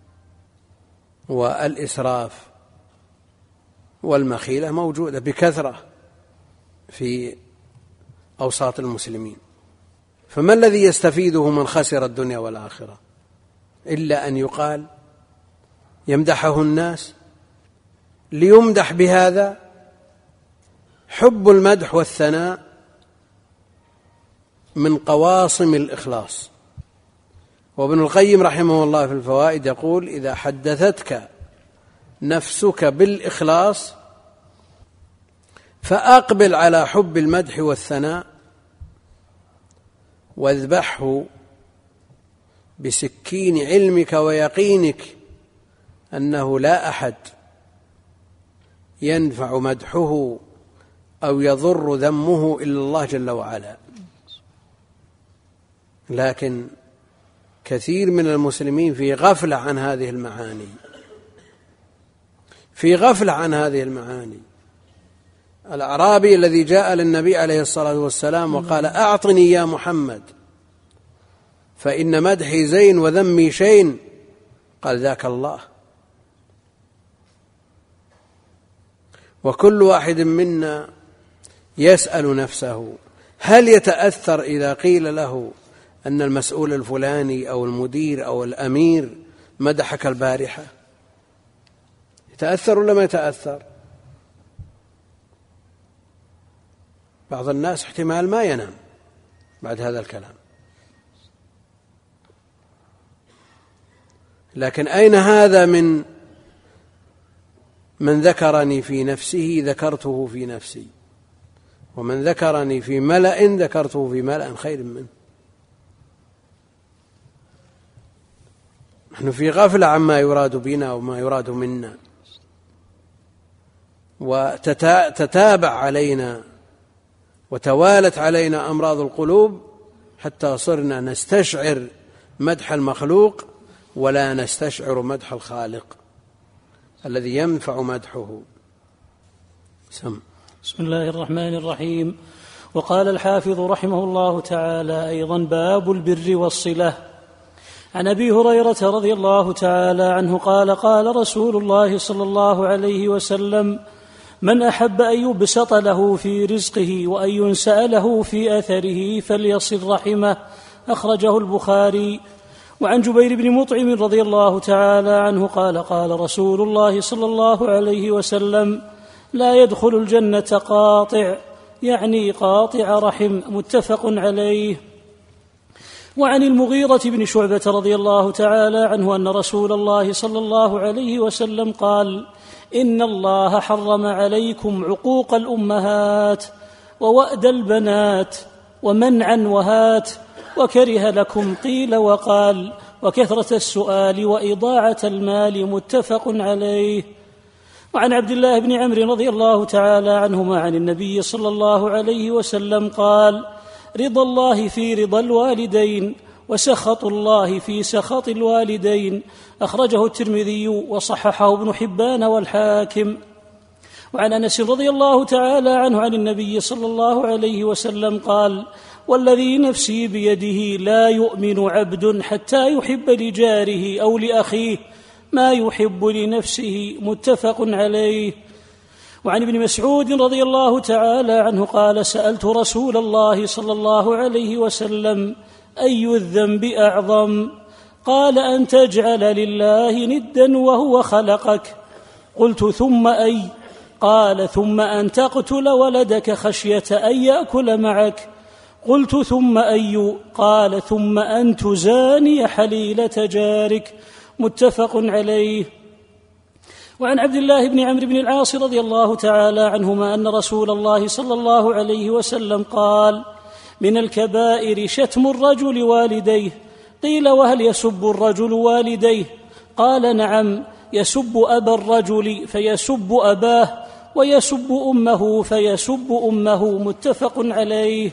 والإسراف والمخيلة موجودة بكثرة في أوساط المسلمين. فما الذي يستفيده من خسر الدنيا والآخرة إلا أن يقال يمدحه الناس ليمدح بهذا؟ حب المدح والثناء من قواصم الإخلاص. وابن القيم رحمه الله في الفوائد يقول إذا حدثتك نفسك بالإخلاص فأقبل على حب المدح والثناء واذبحه بسكين علمك ويقينك أنه لا أحد ينفع مدحه أو يضر ذمه إلا الله جل وعلا. لكن كثير من المسلمين في غفلة عن هذه المعاني في غفلة عن هذه المعاني. الأعرابي الذي جاء للنبي عليه الصلاة والسلام وقال أعطني يا محمد فإن مدحي زين وذمي شين، قال ذاك الله. وكل واحد منا يسأل نفسه هل يتأثر إذا قيل له أن المسؤول الفلاني أو المدير أو الأمير مدحك البارحة؟ يتأثر ولا ما يتأثر؟ بعض الناس احتمال ما ينام بعد هذا الكلام. لكن أين هذا من من ذكرني في نفسه ذكرته في نفسي، ومن ذكرني في ملأ ذكرته في ملأ خير منه. نحن في غفلة عما يراد بنا وما يراد منا، وتتابع علينا وتوالت علينا أمراض القلوب حتى صرنا نستشعر مدح المخلوق ولا نستشعر مدح الخالق الذي ينفع مدحه. سم. بسم الله الرحمن الرحيم. وقال الحافظ رحمه الله تعالى أيضا باب البر والصلة. عن أبي هريرة رضي الله تعالى عنه قال قال رسول الله صلى الله عليه وسلم من أحب أن يبسط له في رزقه وأن ينسأ له في أثره فليصل رحمه، أخرجه البخاري. وعن جبير بن مطعم رضي الله تعالى عنه قال قال رسول الله صلى الله عليه وسلم لا يدخل الجنة قاطع، يعني قاطع رحم، متفق عليه. وعن المغيرة بن شعبة رضي الله تعالى عنه أن رسول الله صلى الله عليه وسلم قال إن الله حرم عليكم عقوق الأمهات ووأد البنات ومنعا وهات، وكره لكم قيل وقال وكثرة السؤال وإضاعة المال، متفق عليه. وعن عبد الله بن عمرو رضي الله تعالى عنهما عن النبي صلى الله عليه وسلم قال رضا الله في رضا الوالدين وسخط الله في سخط الوالدين، أخرجه الترمذي وصححه ابن حبان والحاكم. وعن أنس رضي الله تعالى عنه عن النبي صلى الله عليه وسلم قال: والذي نفسي بيده لا يؤمن عبد حتى يحب لجاره أو لأخيه ما يحب لنفسه. متفق عليه. وعن ابن مسعود رضي الله تعالى عنه قال: سألت رسول الله صلى الله عليه وسلم: أي الذنب أعظم؟ قال: أن تجعل لله ندا وهو خلقك. قلت: ثم أي؟ قال: ثم أن تقتل ولدك خشية أن يأكل معك. قلت: ثم أي؟ قال: ثم أن تزاني حليلة جارك. متفق عليه. وعن عبد الله بن عمرو بن العاص رضي الله تعالى عنهما أن رسول الله صلى الله عليه وسلم قال: من الكبائر شتم الرجل والديه. قيل: وهل يسب الرجل والديه؟ قال: نعم، يسب أبا الرجل فيسب أباه، ويسب أمه فيسب أمه. متفق عليه.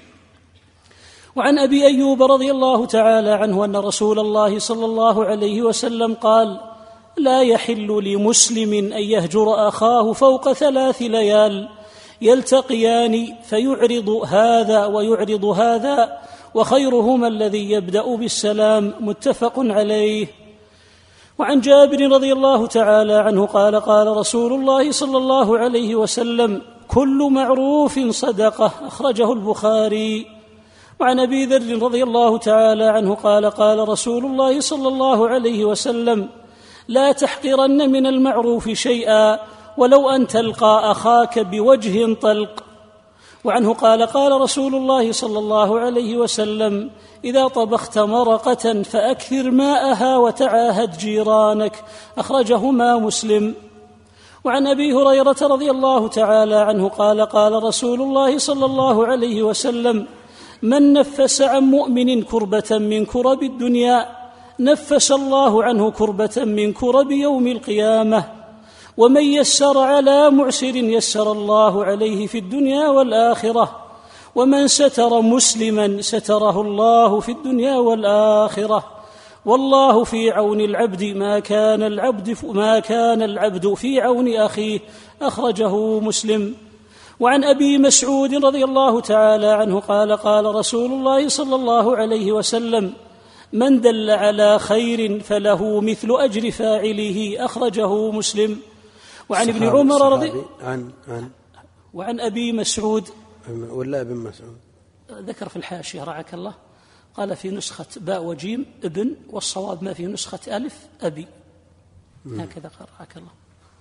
وعن أبي أيوب رضي الله تعالى عنه أن رسول الله صلى الله عليه وسلم قال: لا يحل لمسلم أن يهجر أخاه فوق ثلاث ليال يلتقيان فيعرض هذا ويعرض هذا، وخيرهما الذي يبدأ بالسلام. متفق عليه. وعن جابر رضي الله تعالى عنه قال: قال رسول الله صلى الله عليه وسلم: كل معروف صدقة. أخرجه البخاري. وعن أبي ذر رضي الله تعالى عنه قال: قال رسول الله صلى الله عليه وسلم: لا تحقرن من المعروف شيئا ولو أن تلقى أخاك بوجه طلق. وعنه قال: قال رسول الله صلى الله عليه وسلم: إذا طبخت مرقة فأكثر ماءها وتعاهد جيرانك. أخرجهما مسلم. وعن أبي هريرة رضي الله تعالى عنه قال: قال رسول الله صلى الله عليه وسلم: من نفس عن مؤمن كربة من كرب الدنيا نفس الله عنه كربة من كرب يوم القيامة. ومن يسر على معسر يسر الله عليه في الدنيا والآخرة. ومن ستر مسلما ستره الله في الدنيا والآخرة. والله في عون العبد ما كان العبد ما كان العبد في عون أخيه. أخرجه مسلم. وعن أبي مسعود رضي الله تعالى عنه قال: قال رسول الله صلى الله عليه وسلم: من دل على خير فله مثل أجر فاعله. أخرجه مسلم. وعن ابن عمر رضي عن عن وعن أبي مسعود ولا ابن مسعود ذكر في الحاشية رعاك الله، قال في نسخة باء وجيم ابن، والصواب ما في نسخة ألف أبي، هكذا قال رعاك الله.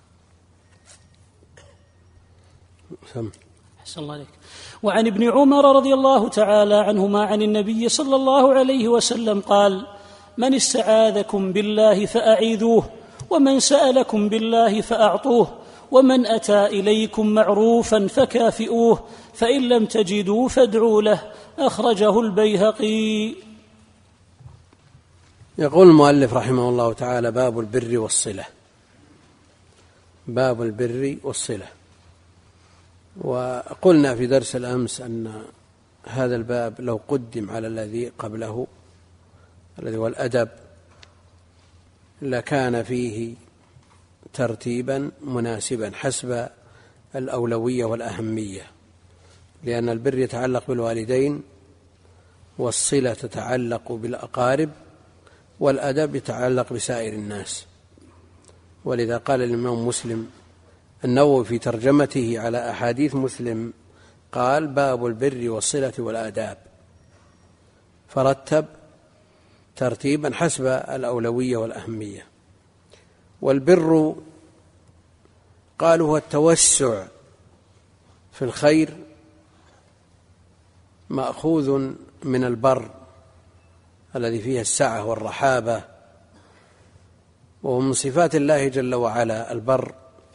سم. أحسن الله عليك. وعن ابن عمر رضي الله تعالى عنهما عن النبي صلى الله عليه وسلم قال: من استعاذكم بالله فأعيذوه، ومن سألكم بالله فأعطوه، ومن أتى إليكم معروفا فكافئوه، فإن لم تجدوا فادعوا له. أخرجه البيهقي. يقول المؤلف رحمه الله تعالى: باب البر والصلة. باب البر والصلة. وقلنا في درس الأمس أن هذا الباب لو قدم على الذي قبله الذي هو الأدب لكان فيه ترتيبا مناسبا حسب الأولوية والأهمية، لأن البر يتعلق بالوالدين، والصلة تتعلق بالأقارب، والأدب يتعلق بسائر الناس. ولذا قال الإمام مسلم النووي في ترجمته على أحاديث مسلم قال: باب البر والصلة والآداب، فرتب ترتيبا حسب الأولوية والأهمية. والبر قالوا هو التوسع في الخير، مأخوذ من البر الذي فيه السعة والرحابة، وهو من صفات الله جل وعلا البر.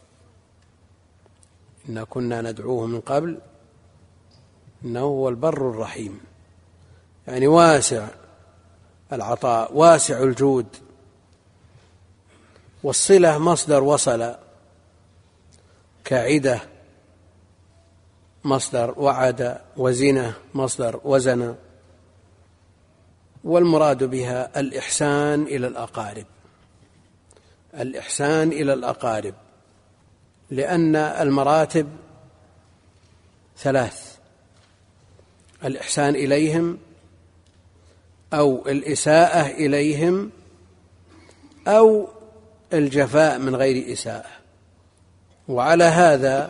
إنا كنا ندعوه من قبل إنه هو البر الرحيم، يعني واسع العطاء واسع الجود. والصلة مصدر وصل، كعدة مصدر وعد، وزنة مصدر وزن. والمراد بها الإحسان إلى الأقارب، الإحسان إلى الأقارب لأن المراتب ثلاث: الإحسان إليهم أو الإساءة إليهم أو الجفاء من غير إساءة. وعلى هذا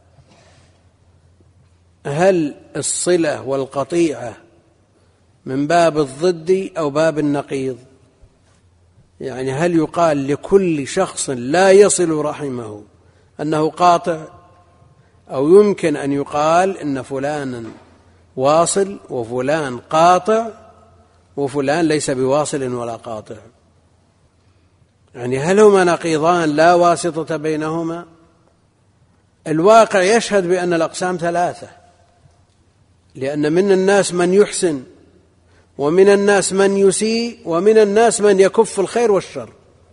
هل الصلة والقطيعة من باب الضد أو باب النقيض؟ يعني هل يقال لكل شخص لا يصل رحمه أنه قاطع، أو يمكن أن يقال إن فلانا واصل وفلان قاطع وفلان ليس بواصل ولا قاطع؟ يعني هل هما نقيضان لا واسطة بينهما؟ الواقع يشهد بأن الأقسام ثلاثة، لأن من الناس من يحسن ومن الناس من يسيء ومن الناس من يكف الخير والشر،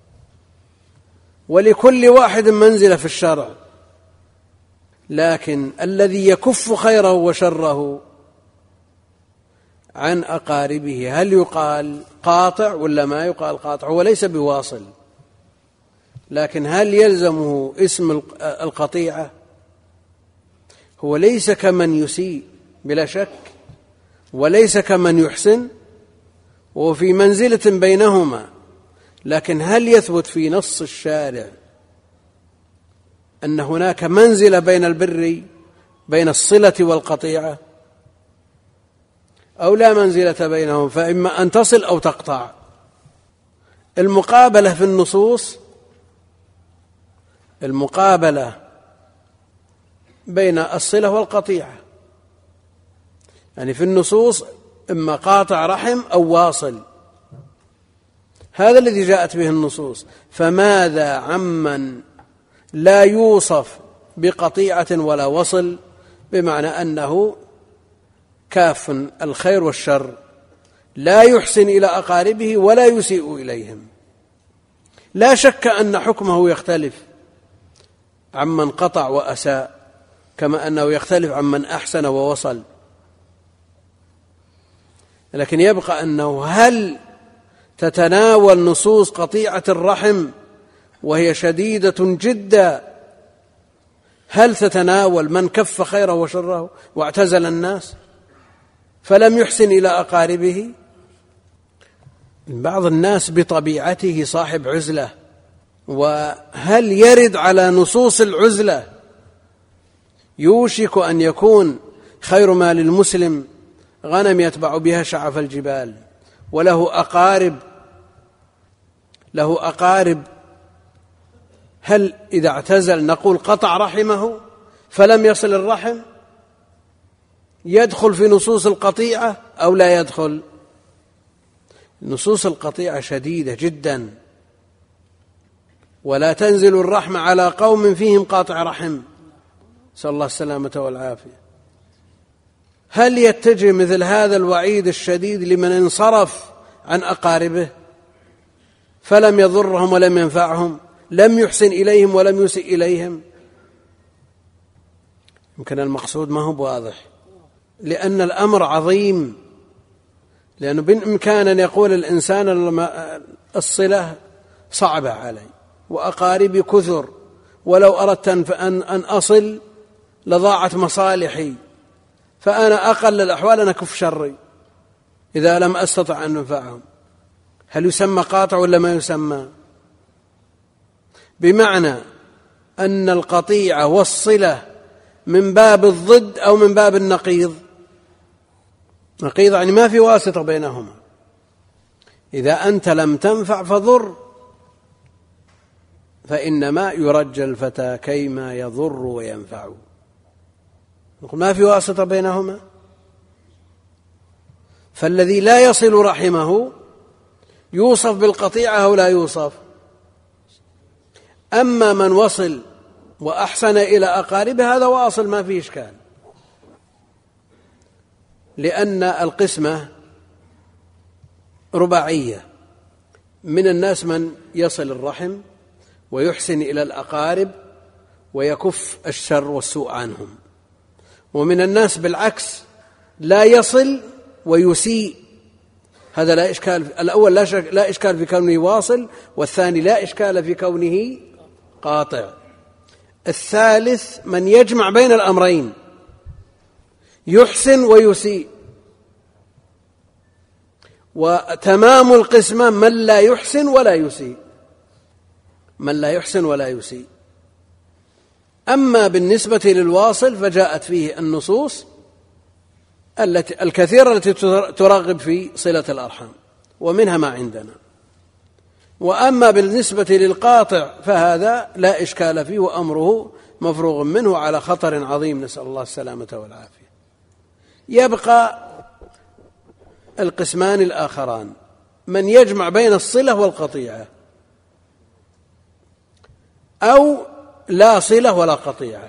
ولكل واحد منزلة في الشرع، لكن الذي يكف خيره وشره عن أقاربه هل يقال قاطع ولا ما يقال قاطع؟ هو ليس بواصل، لكن هل يلزمه اسم القطيعة؟ هو ليس كمن يسيء بلا شك، وليس كمن يحسن، وفي منزلة بينهما، لكن هل يثبت في نص الشارع أن هناك منزلة بين البر بين الصلة والقطيعة، أو لا منزلة بينهم، فإما أن تصل أو تقطع؟ المقابلة في النصوص، المقابلة بين الصلة والقطيعة، يعني في النصوص إما قاطع رحم أو واصل، هذا الذي جاءت به النصوص. فماذا عمن لا يوصف بقطيعة ولا وصل، بمعنى أنه كاف الخير والشر، لا يحسن إلى أقاربه ولا يسيء إليهم؟ لا شك أن حكمه يختلف عمن قطع وأساء، كما أنه يختلف عمن أحسن ووصل، لكن يبقى أنه هل تتناول نصوص قطيعة الرحم وهي شديدة جدا، هل تتناول من كف خيره وشره واعتزل الناس فلم يحسن إلى أقاربه؟ بعض الناس بطبيعته صاحب عزلة، وهل يرد على نصوص العزلة يوشك أن يكون خير ما للمسلم غنم يتبع بها شعف الجبال، وله أقارب له أقارب هل إذا اعتزل نقول قطع رحمه فلم يصل الرحم؟ يدخل في نصوص القطيعة أو لا يدخل؟ نصوص القطيعة شديدة جدا، ولا تنزل الرحمة على قوم فيهم قاطع رحم، نسأل الله السلامة والعافية. هل يتجه مثل هذا الوعيد الشديد لمن انصرف عن أقاربه فلم يضرهم ولم ينفعهم، لم يحسن إليهم ولم يسئ إليهم؟ يمكن المقصود ما هو واضح، لأن الأمر عظيم، لأنه بإمكان أن يقول الإنسان الصلة صعبة علي وأقاربي كثر، ولو أردت أن أصل لضاعت مصالحي، فأنا أقل الأحوال أن أكف شري إذا لم أستطع أن أنفعهم. هل يسمى قاطع ولا ما يسمى؟ بمعنى أن القطيعة والصلة من باب الضد أو من باب النقيض؟ نقيض يعني ما في واسطة بينهما، إذا أنت لم تنفع فضر، فإنما يرجى الفتى كيما يضر وينفع، نقول ما في واسطة بينهما. فالذي لا يصل رحمه يوصف بالقطيعة أو لا يوصف؟ أما من وصل وأحسن إلى أقاربه هذا واصل ما فيه إشكال، لأن القسمة رباعية، من الناس من يصل الرحم ويحسن إلى الأقارب ويكف الشر والسوء عنهم، ومن الناس بالعكس لا يصل ويسيء، هذا لا إشكال. الأول لا, شك لا إشكال في كونه واصل، والثاني لا إشكال في كونه قاطع. الثالث من يجمع بين الأمرين، يحسن ويسيء. وتمام القسمة من لا يحسن ولا يسيء، من لا يحسن ولا يسيء. أما بالنسبة للواصل فجاءت فيه النصوص التي الكثيرة التي ترغب في صلة الأرحام، ومنها ما عندنا. وأما بالنسبة للقاطع فهذا لا إشكال فيه، وأمره مفروغ منه على خطر عظيم، نسأل الله السلامة والعافية. يبقى القسمان الآخران، من يجمع بين الصلة والقطيعة، أو لا صلة ولا قطيعة.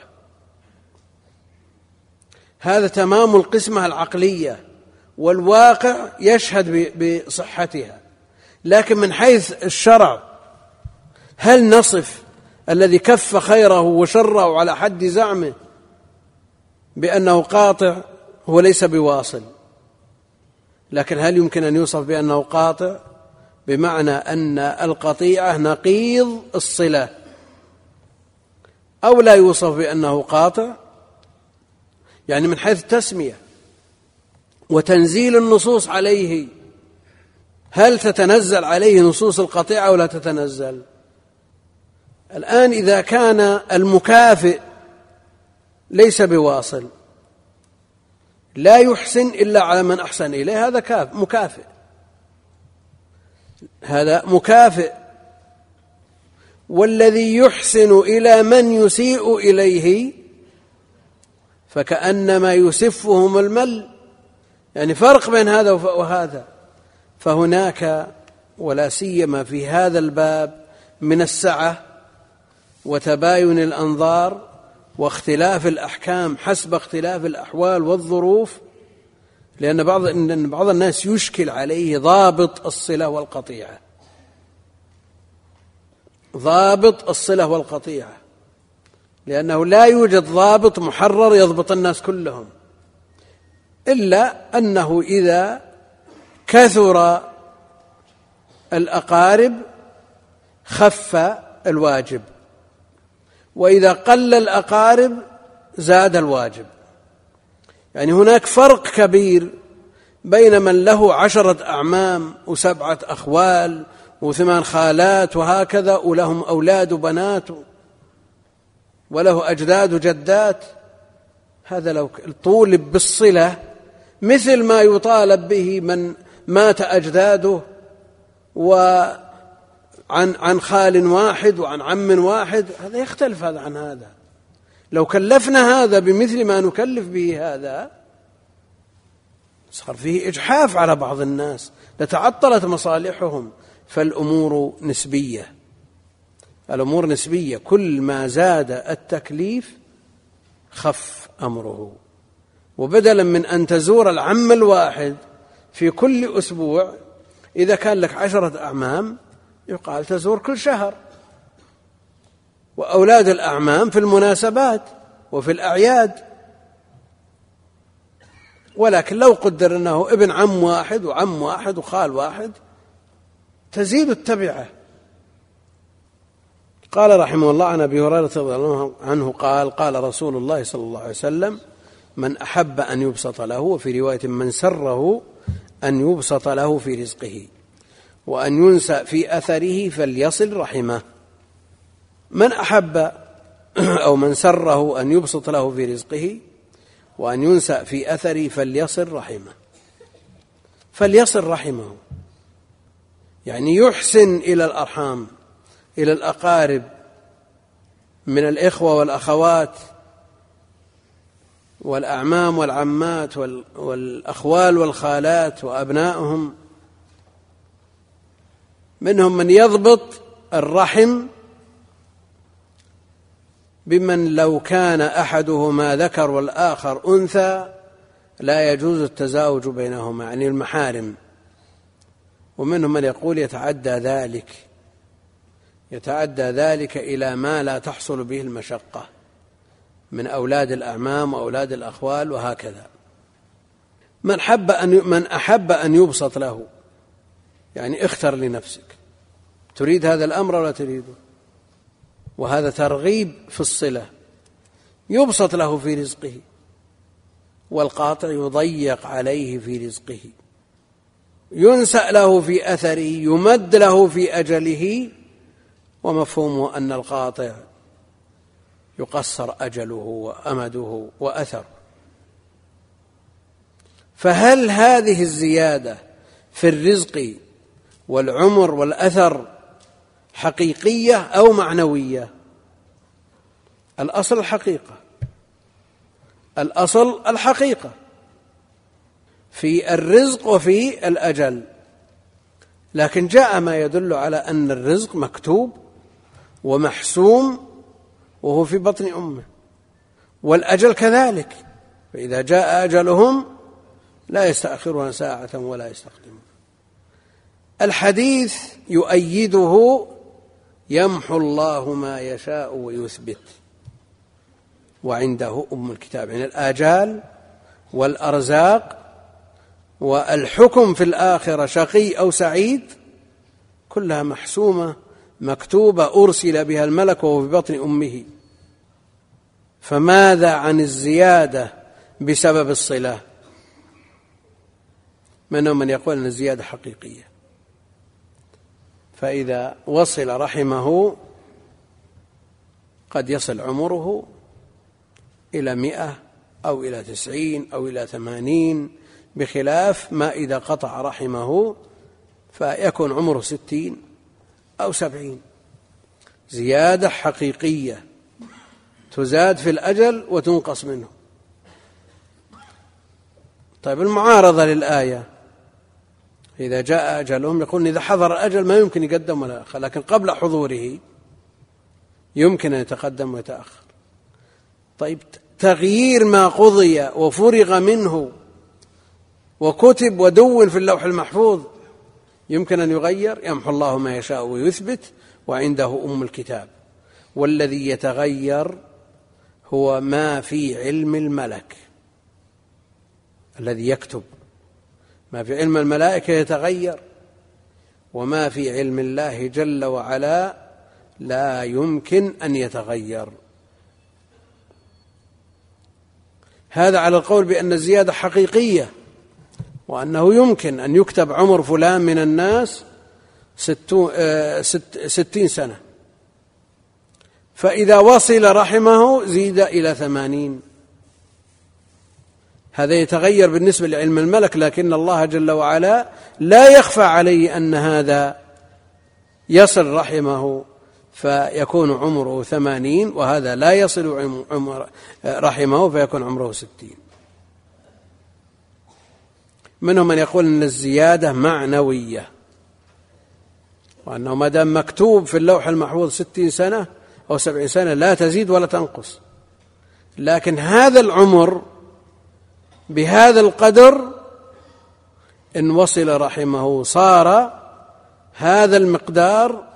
هذا تمام القسمة العقلية، والواقع يشهد بصحتها. لكن من حيث الشرع، هل نصف الذي كف خيره وشره على حد زعمه بأنه قاطع؟ هو ليس بواصل، لكن هل يمكن أن يوصف بأنه قاطع؟ بمعنى أن القطيعة نقيض الصلة، أو لا يوصف بأنه قاطع؟ يعني من حيث التسمية وتنزيل النصوص عليه، هل تتنزل عليه نصوص القطيعة أو لا تتنزل؟ الآن إذا كان المكافئ ليس بواصل، لا يحسن إلا على من أحسن إليه، هذا مكافئ، هذا مكافئ. والذي يحسن إلى من يسيء إليه فكأنما يسفهم المل، يعني فرق بين هذا وهذا. فهناك ولا سيما في هذا الباب من السعة وتباين الأنظار واختلاف الأحكام حسب اختلاف الأحوال والظروف، لأن بعض إن بعض الناس يشكل عليه ضابط الصلة والقطيعة، ضابط الصلة والقطيعة، لأنه لا يوجد ضابط محرر يضبط الناس كلهم، إلا أنه إذا كثر الأقارب خف الواجب، وإذا قل الأقارب زاد الواجب. يعني هناك فرق كبير بين من له عشرة أعمام وسبعة أخوال وثمان خالات وهكذا، ولهم أولاد وبنات وله أجداد وجدات، هذا لو طولب بالصلة مثل ما يطالب به من مات أجداده وعن عن خال واحد وعن عم واحد، هذا يختلف هذا عن هذا. لو كلفنا هذا بمثل ما نكلف به هذا صار فيه إجحاف على بعض الناس، لتعطلت مصالحهم. فالأمور نسبية، الأمور نسبية، كل ما زاد التكليف خف أمره. وبدلا من أن تزور العم الواحد في كل أسبوع، إذا كان لك عشرة أعمام يقال تزور كل شهر، وأولاد الأعمام في المناسبات وفي الأعياد. ولكن لو قدر أنه ابن عم واحد وعم واحد وخال واحد تزيد التبعة. قال رحمه الله عن أبي هريرة رضي الله عنه قال قال رسول الله صلى الله عليه وسلم: من أحب أن يبسط له، وفي رواية من سره أن يبسط له في رزقه وأن ينسأ في أثره فليصل رحمه. من أحب أو من سره أن يبسط له في رزقه وأن ينسأ في أثره فليصل رحمه. فليصل رحمه يعني يحسن إلى الأرحام، إلى الأقارب من الإخوة والأخوات والأعمام والعمات والأخوال والخالات وأبنائهم. منهم من يضبط الرحم بمن لو كان أحدهما ذكر والآخر أنثى لا يجوز التزاوج بينهما، يعني المحارم. ومنهم من يقول يتعدى ذلك يتعدى ذلك إلى ما لا تحصل به المشقة من أولاد الأعمام وأولاد الأخوال وهكذا. من حب أن من أحب أن يبسط له، يعني اختر لنفسك، تريد هذا الأمر ولا تريده؟ وهذا ترغيب في الصلة، يبسط له في رزقه، والقاطع يضيق عليه في رزقه، ينسأ له في أثره، يمد له في أجله، ومفهومه أن القاطع يقصر أجله وأمده وأثره. فهل هذه الزيادة في الرزق والعمر والأثر حقيقية أو معنوية؟ الأصل الحقيقة، الأصل الحقيقة في الرزق وفي الأجل، لكن جاء ما يدل على أن الرزق مكتوب ومحسوم وهو في بطن أمه، والأجل كذلك، فإذا جاء أجلهم لا يستأخرون ساعة ولا يستقدمون. الحديث يؤيده: يمحو الله ما يشاء ويثبت، وعنده أم الكتاب، يعني الآجال والأرزاق والحكم في الآخرة شقي أو سعيد كلها محسومة مكتوبة، أرسل بها الملك وهو في بطن أمه. فماذا عن الزيادة بسبب الصلة؟ منهم من يقول أن الزيادة حقيقية، فإذا وصل رحمه قد يصل عمره إلى مئة أو إلى تسعين أو إلى ثمانين، بخلاف ما إذا قطع رحمه فيكون عمره ستين أو سبعين. زيادة حقيقية تزاد في الأجل وتنقص منه. طيب المعارضة للآية: إذا جاء أجلهم يقول إذا حضر الأجل ما يمكن يقدم ولا يأخر، لكن قبل حضوره يمكن أن يتقدم ويتأخر. طيب تغيير ما قضي وفرغ منه وكتب ودون في اللوح المحفوظ يمكن أن يغير؟ يمحو الله ما يشاء ويثبت، وعنده أم الكتاب. والذي يتغير هو ما في علم الملك الذي يكتب، ما في علم الملائكة يتغير، وما في علم الله جل وعلا لا يمكن أن يتغير. هذا على القول بأن الزيادة حقيقية، وأنه يمكن أن يكتب عمر فلان من الناس ستين سنة، فإذا وصل رحمه زيد إلى ثمانين. هذا يتغير بالنسبة لعلم الملك، لكن الله جل وعلا لا يخفى عليه أن هذا يصل رحمه فيكون عمره ثمانين، وهذا لا يصل عمر رحمه فيكون عمره ستين. منهم من يقول أن الزيادة معنوية، وأنه ما دام مكتوب في اللوح المحفوظ ستين سنة أو سبعين سنة لا تزيد ولا تنقص، لكن هذا العمر بهذا القدر إن وصل رحمه صار هذا المقدار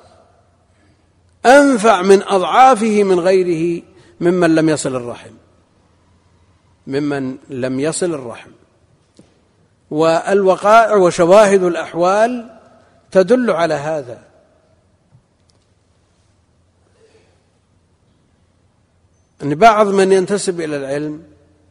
أنفع من أضعافه من غيره ممن لم يصل الرحم ممن لم يصل الرحم. والوقائع وشواهد الأحوال تدل على هذا. أن بعض من ينتسب إلى العلم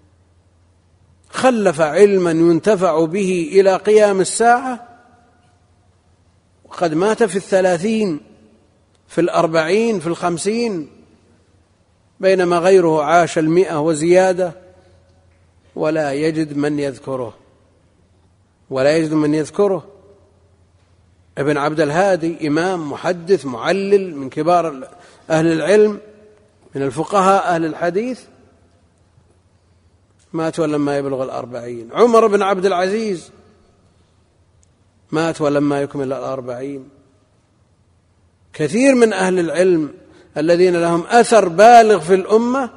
خلف علما ينتفع به إلى قيام الساعة، وقد مات في الثلاثين، في الأربعين، في الخمسين، بينما غيره عاش المئة وزيادة ولا يجد من يذكره ولا يجد من يذكره. ابن عبد الهادي إمام محدث معلل من كبار أهل العلم من الفقهاء أهل الحديث، مات ولما يبلغ الأربعين. عمر بن عبد العزيز مات ولما يكمل الأربعين. كثير من أهل العلم الذين لهم أثر بالغ في الأمة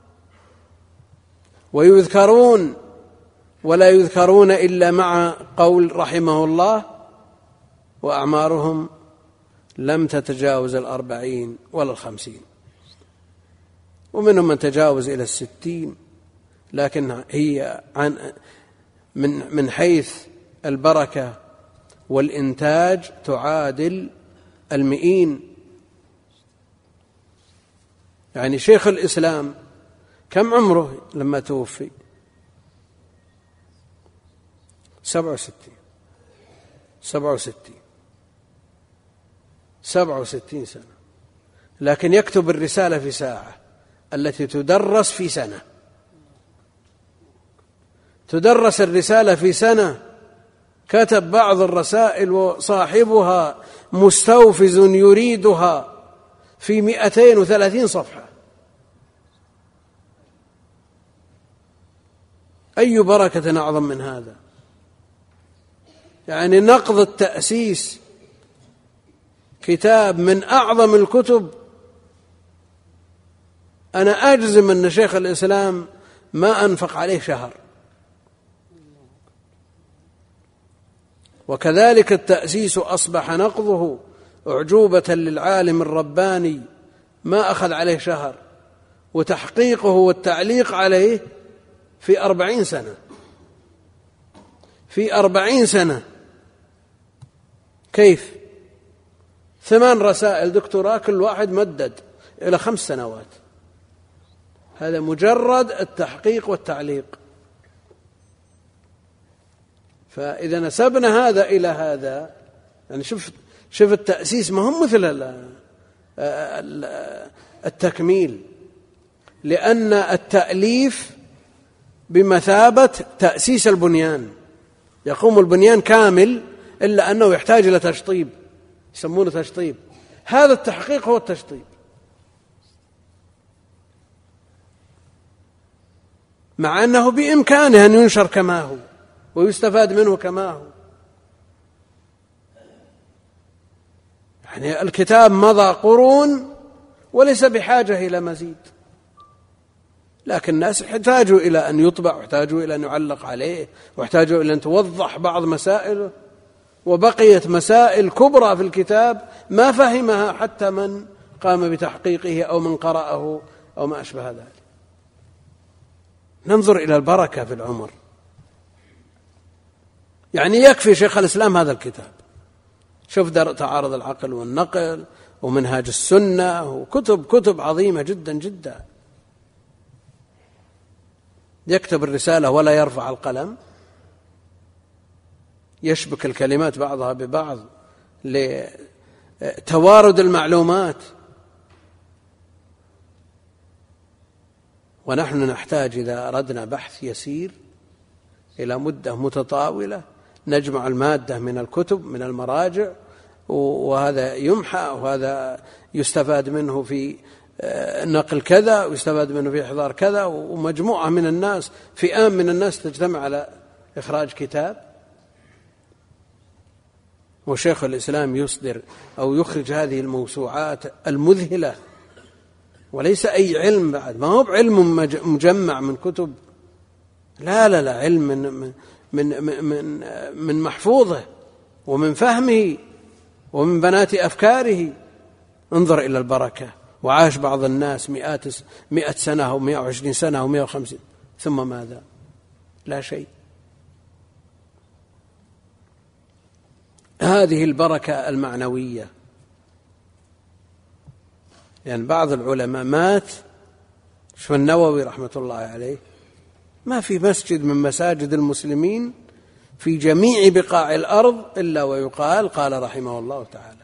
ويذكرون ولا يذكرون إلا مع قول رحمه الله، وأعمارهم لم تتجاوز الأربعين ولا الخمسين، ومنهم من تجاوز إلى الستين، لكن هي عن من من حيث البركة والإنتاج تعادل المئين. يعني شيخ الإسلام كم عمره لما توفي؟ سبعة وستين سبعة وستين سبعة وستين سنة، لكن يكتب الرسالة في ساعة التي تدرس في سنة. تدرس الرسالة في سنة، كتب بعض الرسائل وصاحبها مستوفز يريدها في مئتين وثلاثين صفحة. أي بركة أعظم من هذا؟ يعني نقض التأسيس كتاب من أعظم الكتب. أنا أجزم أن شيخ الإسلام ما أنفق عليه شهر. وكذلك التأسيس أصبح نقضه أعجوبة للعالم الرباني، ما أخذ عليه شهر، وتحقيقه والتعليق عليه في أربعين سنة في أربعين سنة. كيف؟ ثمان رسائل دكتوراه كل واحد مدد إلى خمس سنوات. هذا مجرد التحقيق والتعليق. فإذا نسبنا هذا إلى هذا، يعني شوف شوف التأسيس ما هم مثل التكميل، لأن التأليف بمثابة تأسيس البنيان، يقوم البنيان كامل إلا أنه يحتاج إلى تشطيب، يسمونه تشطيب. هذا التحقيق هو التشطيب. مع أنه بإمكانه أن ينشر كما هو ويستفاد منه كما هو. يعني الكتاب مضى قرون وليس بحاجة إلى مزيد، لكن الناس يحتاجوا إلى أن يطبع، ويحتاجوا إلى أن يعلق عليه، ويحتاجوا إلى أن توضح بعض مسائله. وبقيت مسائل كبرى في الكتاب ما فهمها حتى من قام بتحقيقه أو من قرأه أو ما أشبه ذلك. ننظر إلى البركة في العمر. يعني يكفي شيخ الإسلام هذا الكتاب. شوف تعارض العقل والنقل ومنهاج السنة وكتب كتب عظيمة جدا جدا. يكتب الرسالة ولا يرفع القلم، يشبك الكلمات بعضها ببعض لتوارد المعلومات. ونحن نحتاج إذا أردنا بحث يسير إلى مدة متطاولة نجمع المادة من الكتب من المراجع، وهذا يمحى وهذا يستفاد منه في نقل كذا ويستفاد منه في إحضار كذا، ومجموعة من الناس فئام من الناس تجتمع على إخراج كتاب. وشيخ الإسلام يصدر أو يخرج هذه الموسوعات المذهلة، وليس أي علم بعد، ما هو بعلم مجمع من كتب، لا لا لا علم من من من من, من محفوظه ومن فهمه ومن بنات أفكاره. انظر إلى البركة. وعاش بعض الناس مئات مئة سنة أو مئة وعشرين سنة أو مئة وخمسين، ثم ماذا؟ لا شيء. هذه البركة المعنوية. يعني بعض العلماء مات، شو النووي رحمة الله عليه، ما في مسجد من مساجد المسلمين في جميع بقاع الأرض إلا ويقال قال رحمه الله تعالى.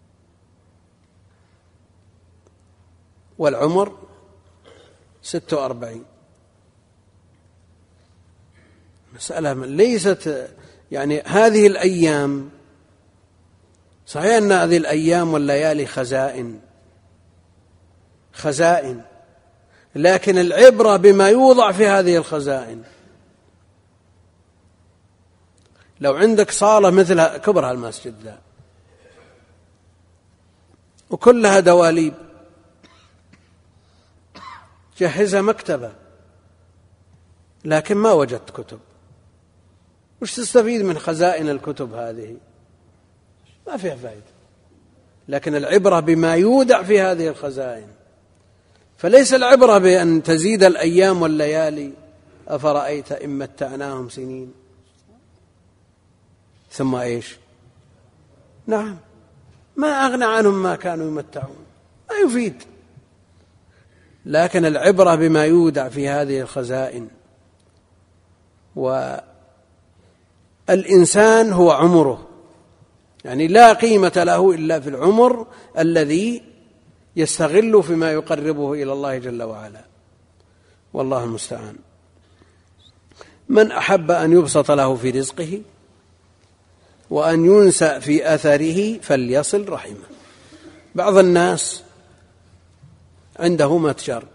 والعمر ستة وأربعين. مسألة ليست يعني هذه الأيام، صحيح أن هذه الأيام والليالي خزائن خزائن لكن العبرة بما يوضع في هذه الخزائن. لو عندك صالة مثل كبر هالمسجد ذا وكلها دواليب، جهزها مكتبة، لكن ما وجدت كتب، وش تستفيد من خزائن الكتب هذه؟ ما فيها فائدة. لكن العبرة بما يودع في هذه الخزائن. فليس العبرة بأن تزيد الأيام والليالي، أفرأيت إن متعناهم سنين ثم إيش؟ نعم، ما أغنى عنهم ما كانوا يمتعون، ما يفيد. لكن العبرة بما يودع في هذه الخزائن. والإنسان هو عمره، يعني لا قيمة له إلا في العمر الذي يستغل فيما يقربه إلى الله جل وعلا، والله المستعان. من أحب أن يبسط له في رزقه وأن ينسأ في أثره فليصل رحمه. بعض الناس عنده متجر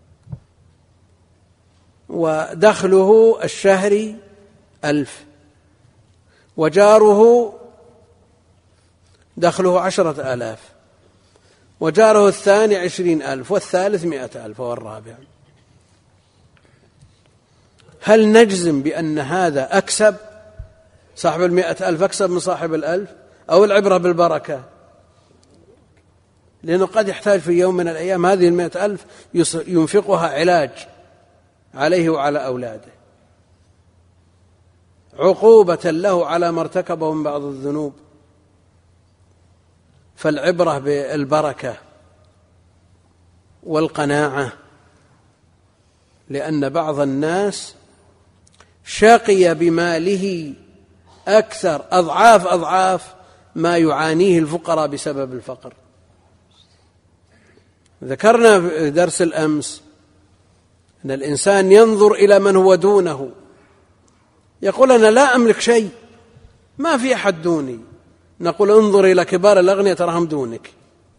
ودخله الشهري ألف، وجاره دخله عشرة آلاف، وجاره الثاني عشرين ألف، والثالث مئة ألف، والرابع. هل نجزم بأن هذا أكسب، صاحب المئة ألف أكسب من صاحب الألف، أو العبرة بالبركة؟ لأنه قد يحتاج في يوم من الأيام هذه المئة ألف ينفقها علاج عليه وعلى أولاده، عقوبة له على ما ارتكبه من بعض الذنوب. فالعبرة بالبركة والقناعة، لأن بعض الناس شقي بماله أكثر أضعاف أضعاف ما يعانيه الفقراء بسبب الفقر. ذكرنا في درس الأمس أن الإنسان ينظر إلى من هو دونه، يقول أنا لا أملك شيء، ما في أحد دوني. نقول انظر إلى كبار الأغنياء تراهم دونك.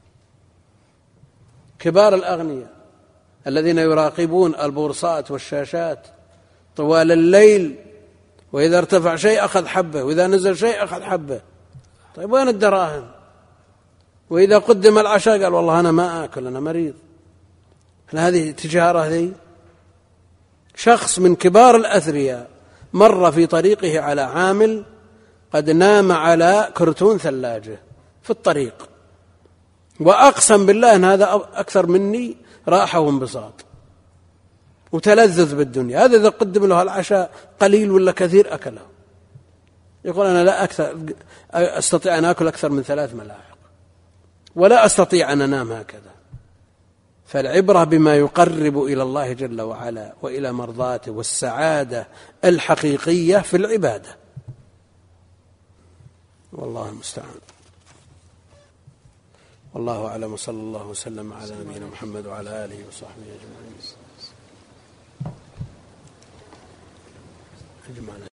كبار الأغنياء الذين يراقبون البورصات والشاشات طوال الليل، وإذا ارتفع شيء أخذ حبه، وإذا نزل شيء أخذ حبه. طيب وين الدراهم؟ وإذا قدم العشاء قال والله أنا ما آكل، أنا مريض. هل هذه تجارة ذي؟ شخص من كبار الأثرياء مر في طريقه على عامل قد نام على كرتون ثلاجة في الطريق، وأقسم بالله أن هذا أكثر مني راحة وانبساط وتلذذ بالدنيا. هذا إذا قدم له العشاء قليل ولا كثير أكله. يقول أنا لا أكثر أستطيع أن أكل أكثر من ثلاث ملاحق، ولا أستطيع أن أنام هكذا. فالعبرة بما يقرب إلى الله جل وعلا وإلى مرضاته، والسعادة الحقيقية في العبادة، والله المستعان. والله أعلم، وصلى الله وسلم على نبينا محمد وعلى آله وصحبه أجمعين.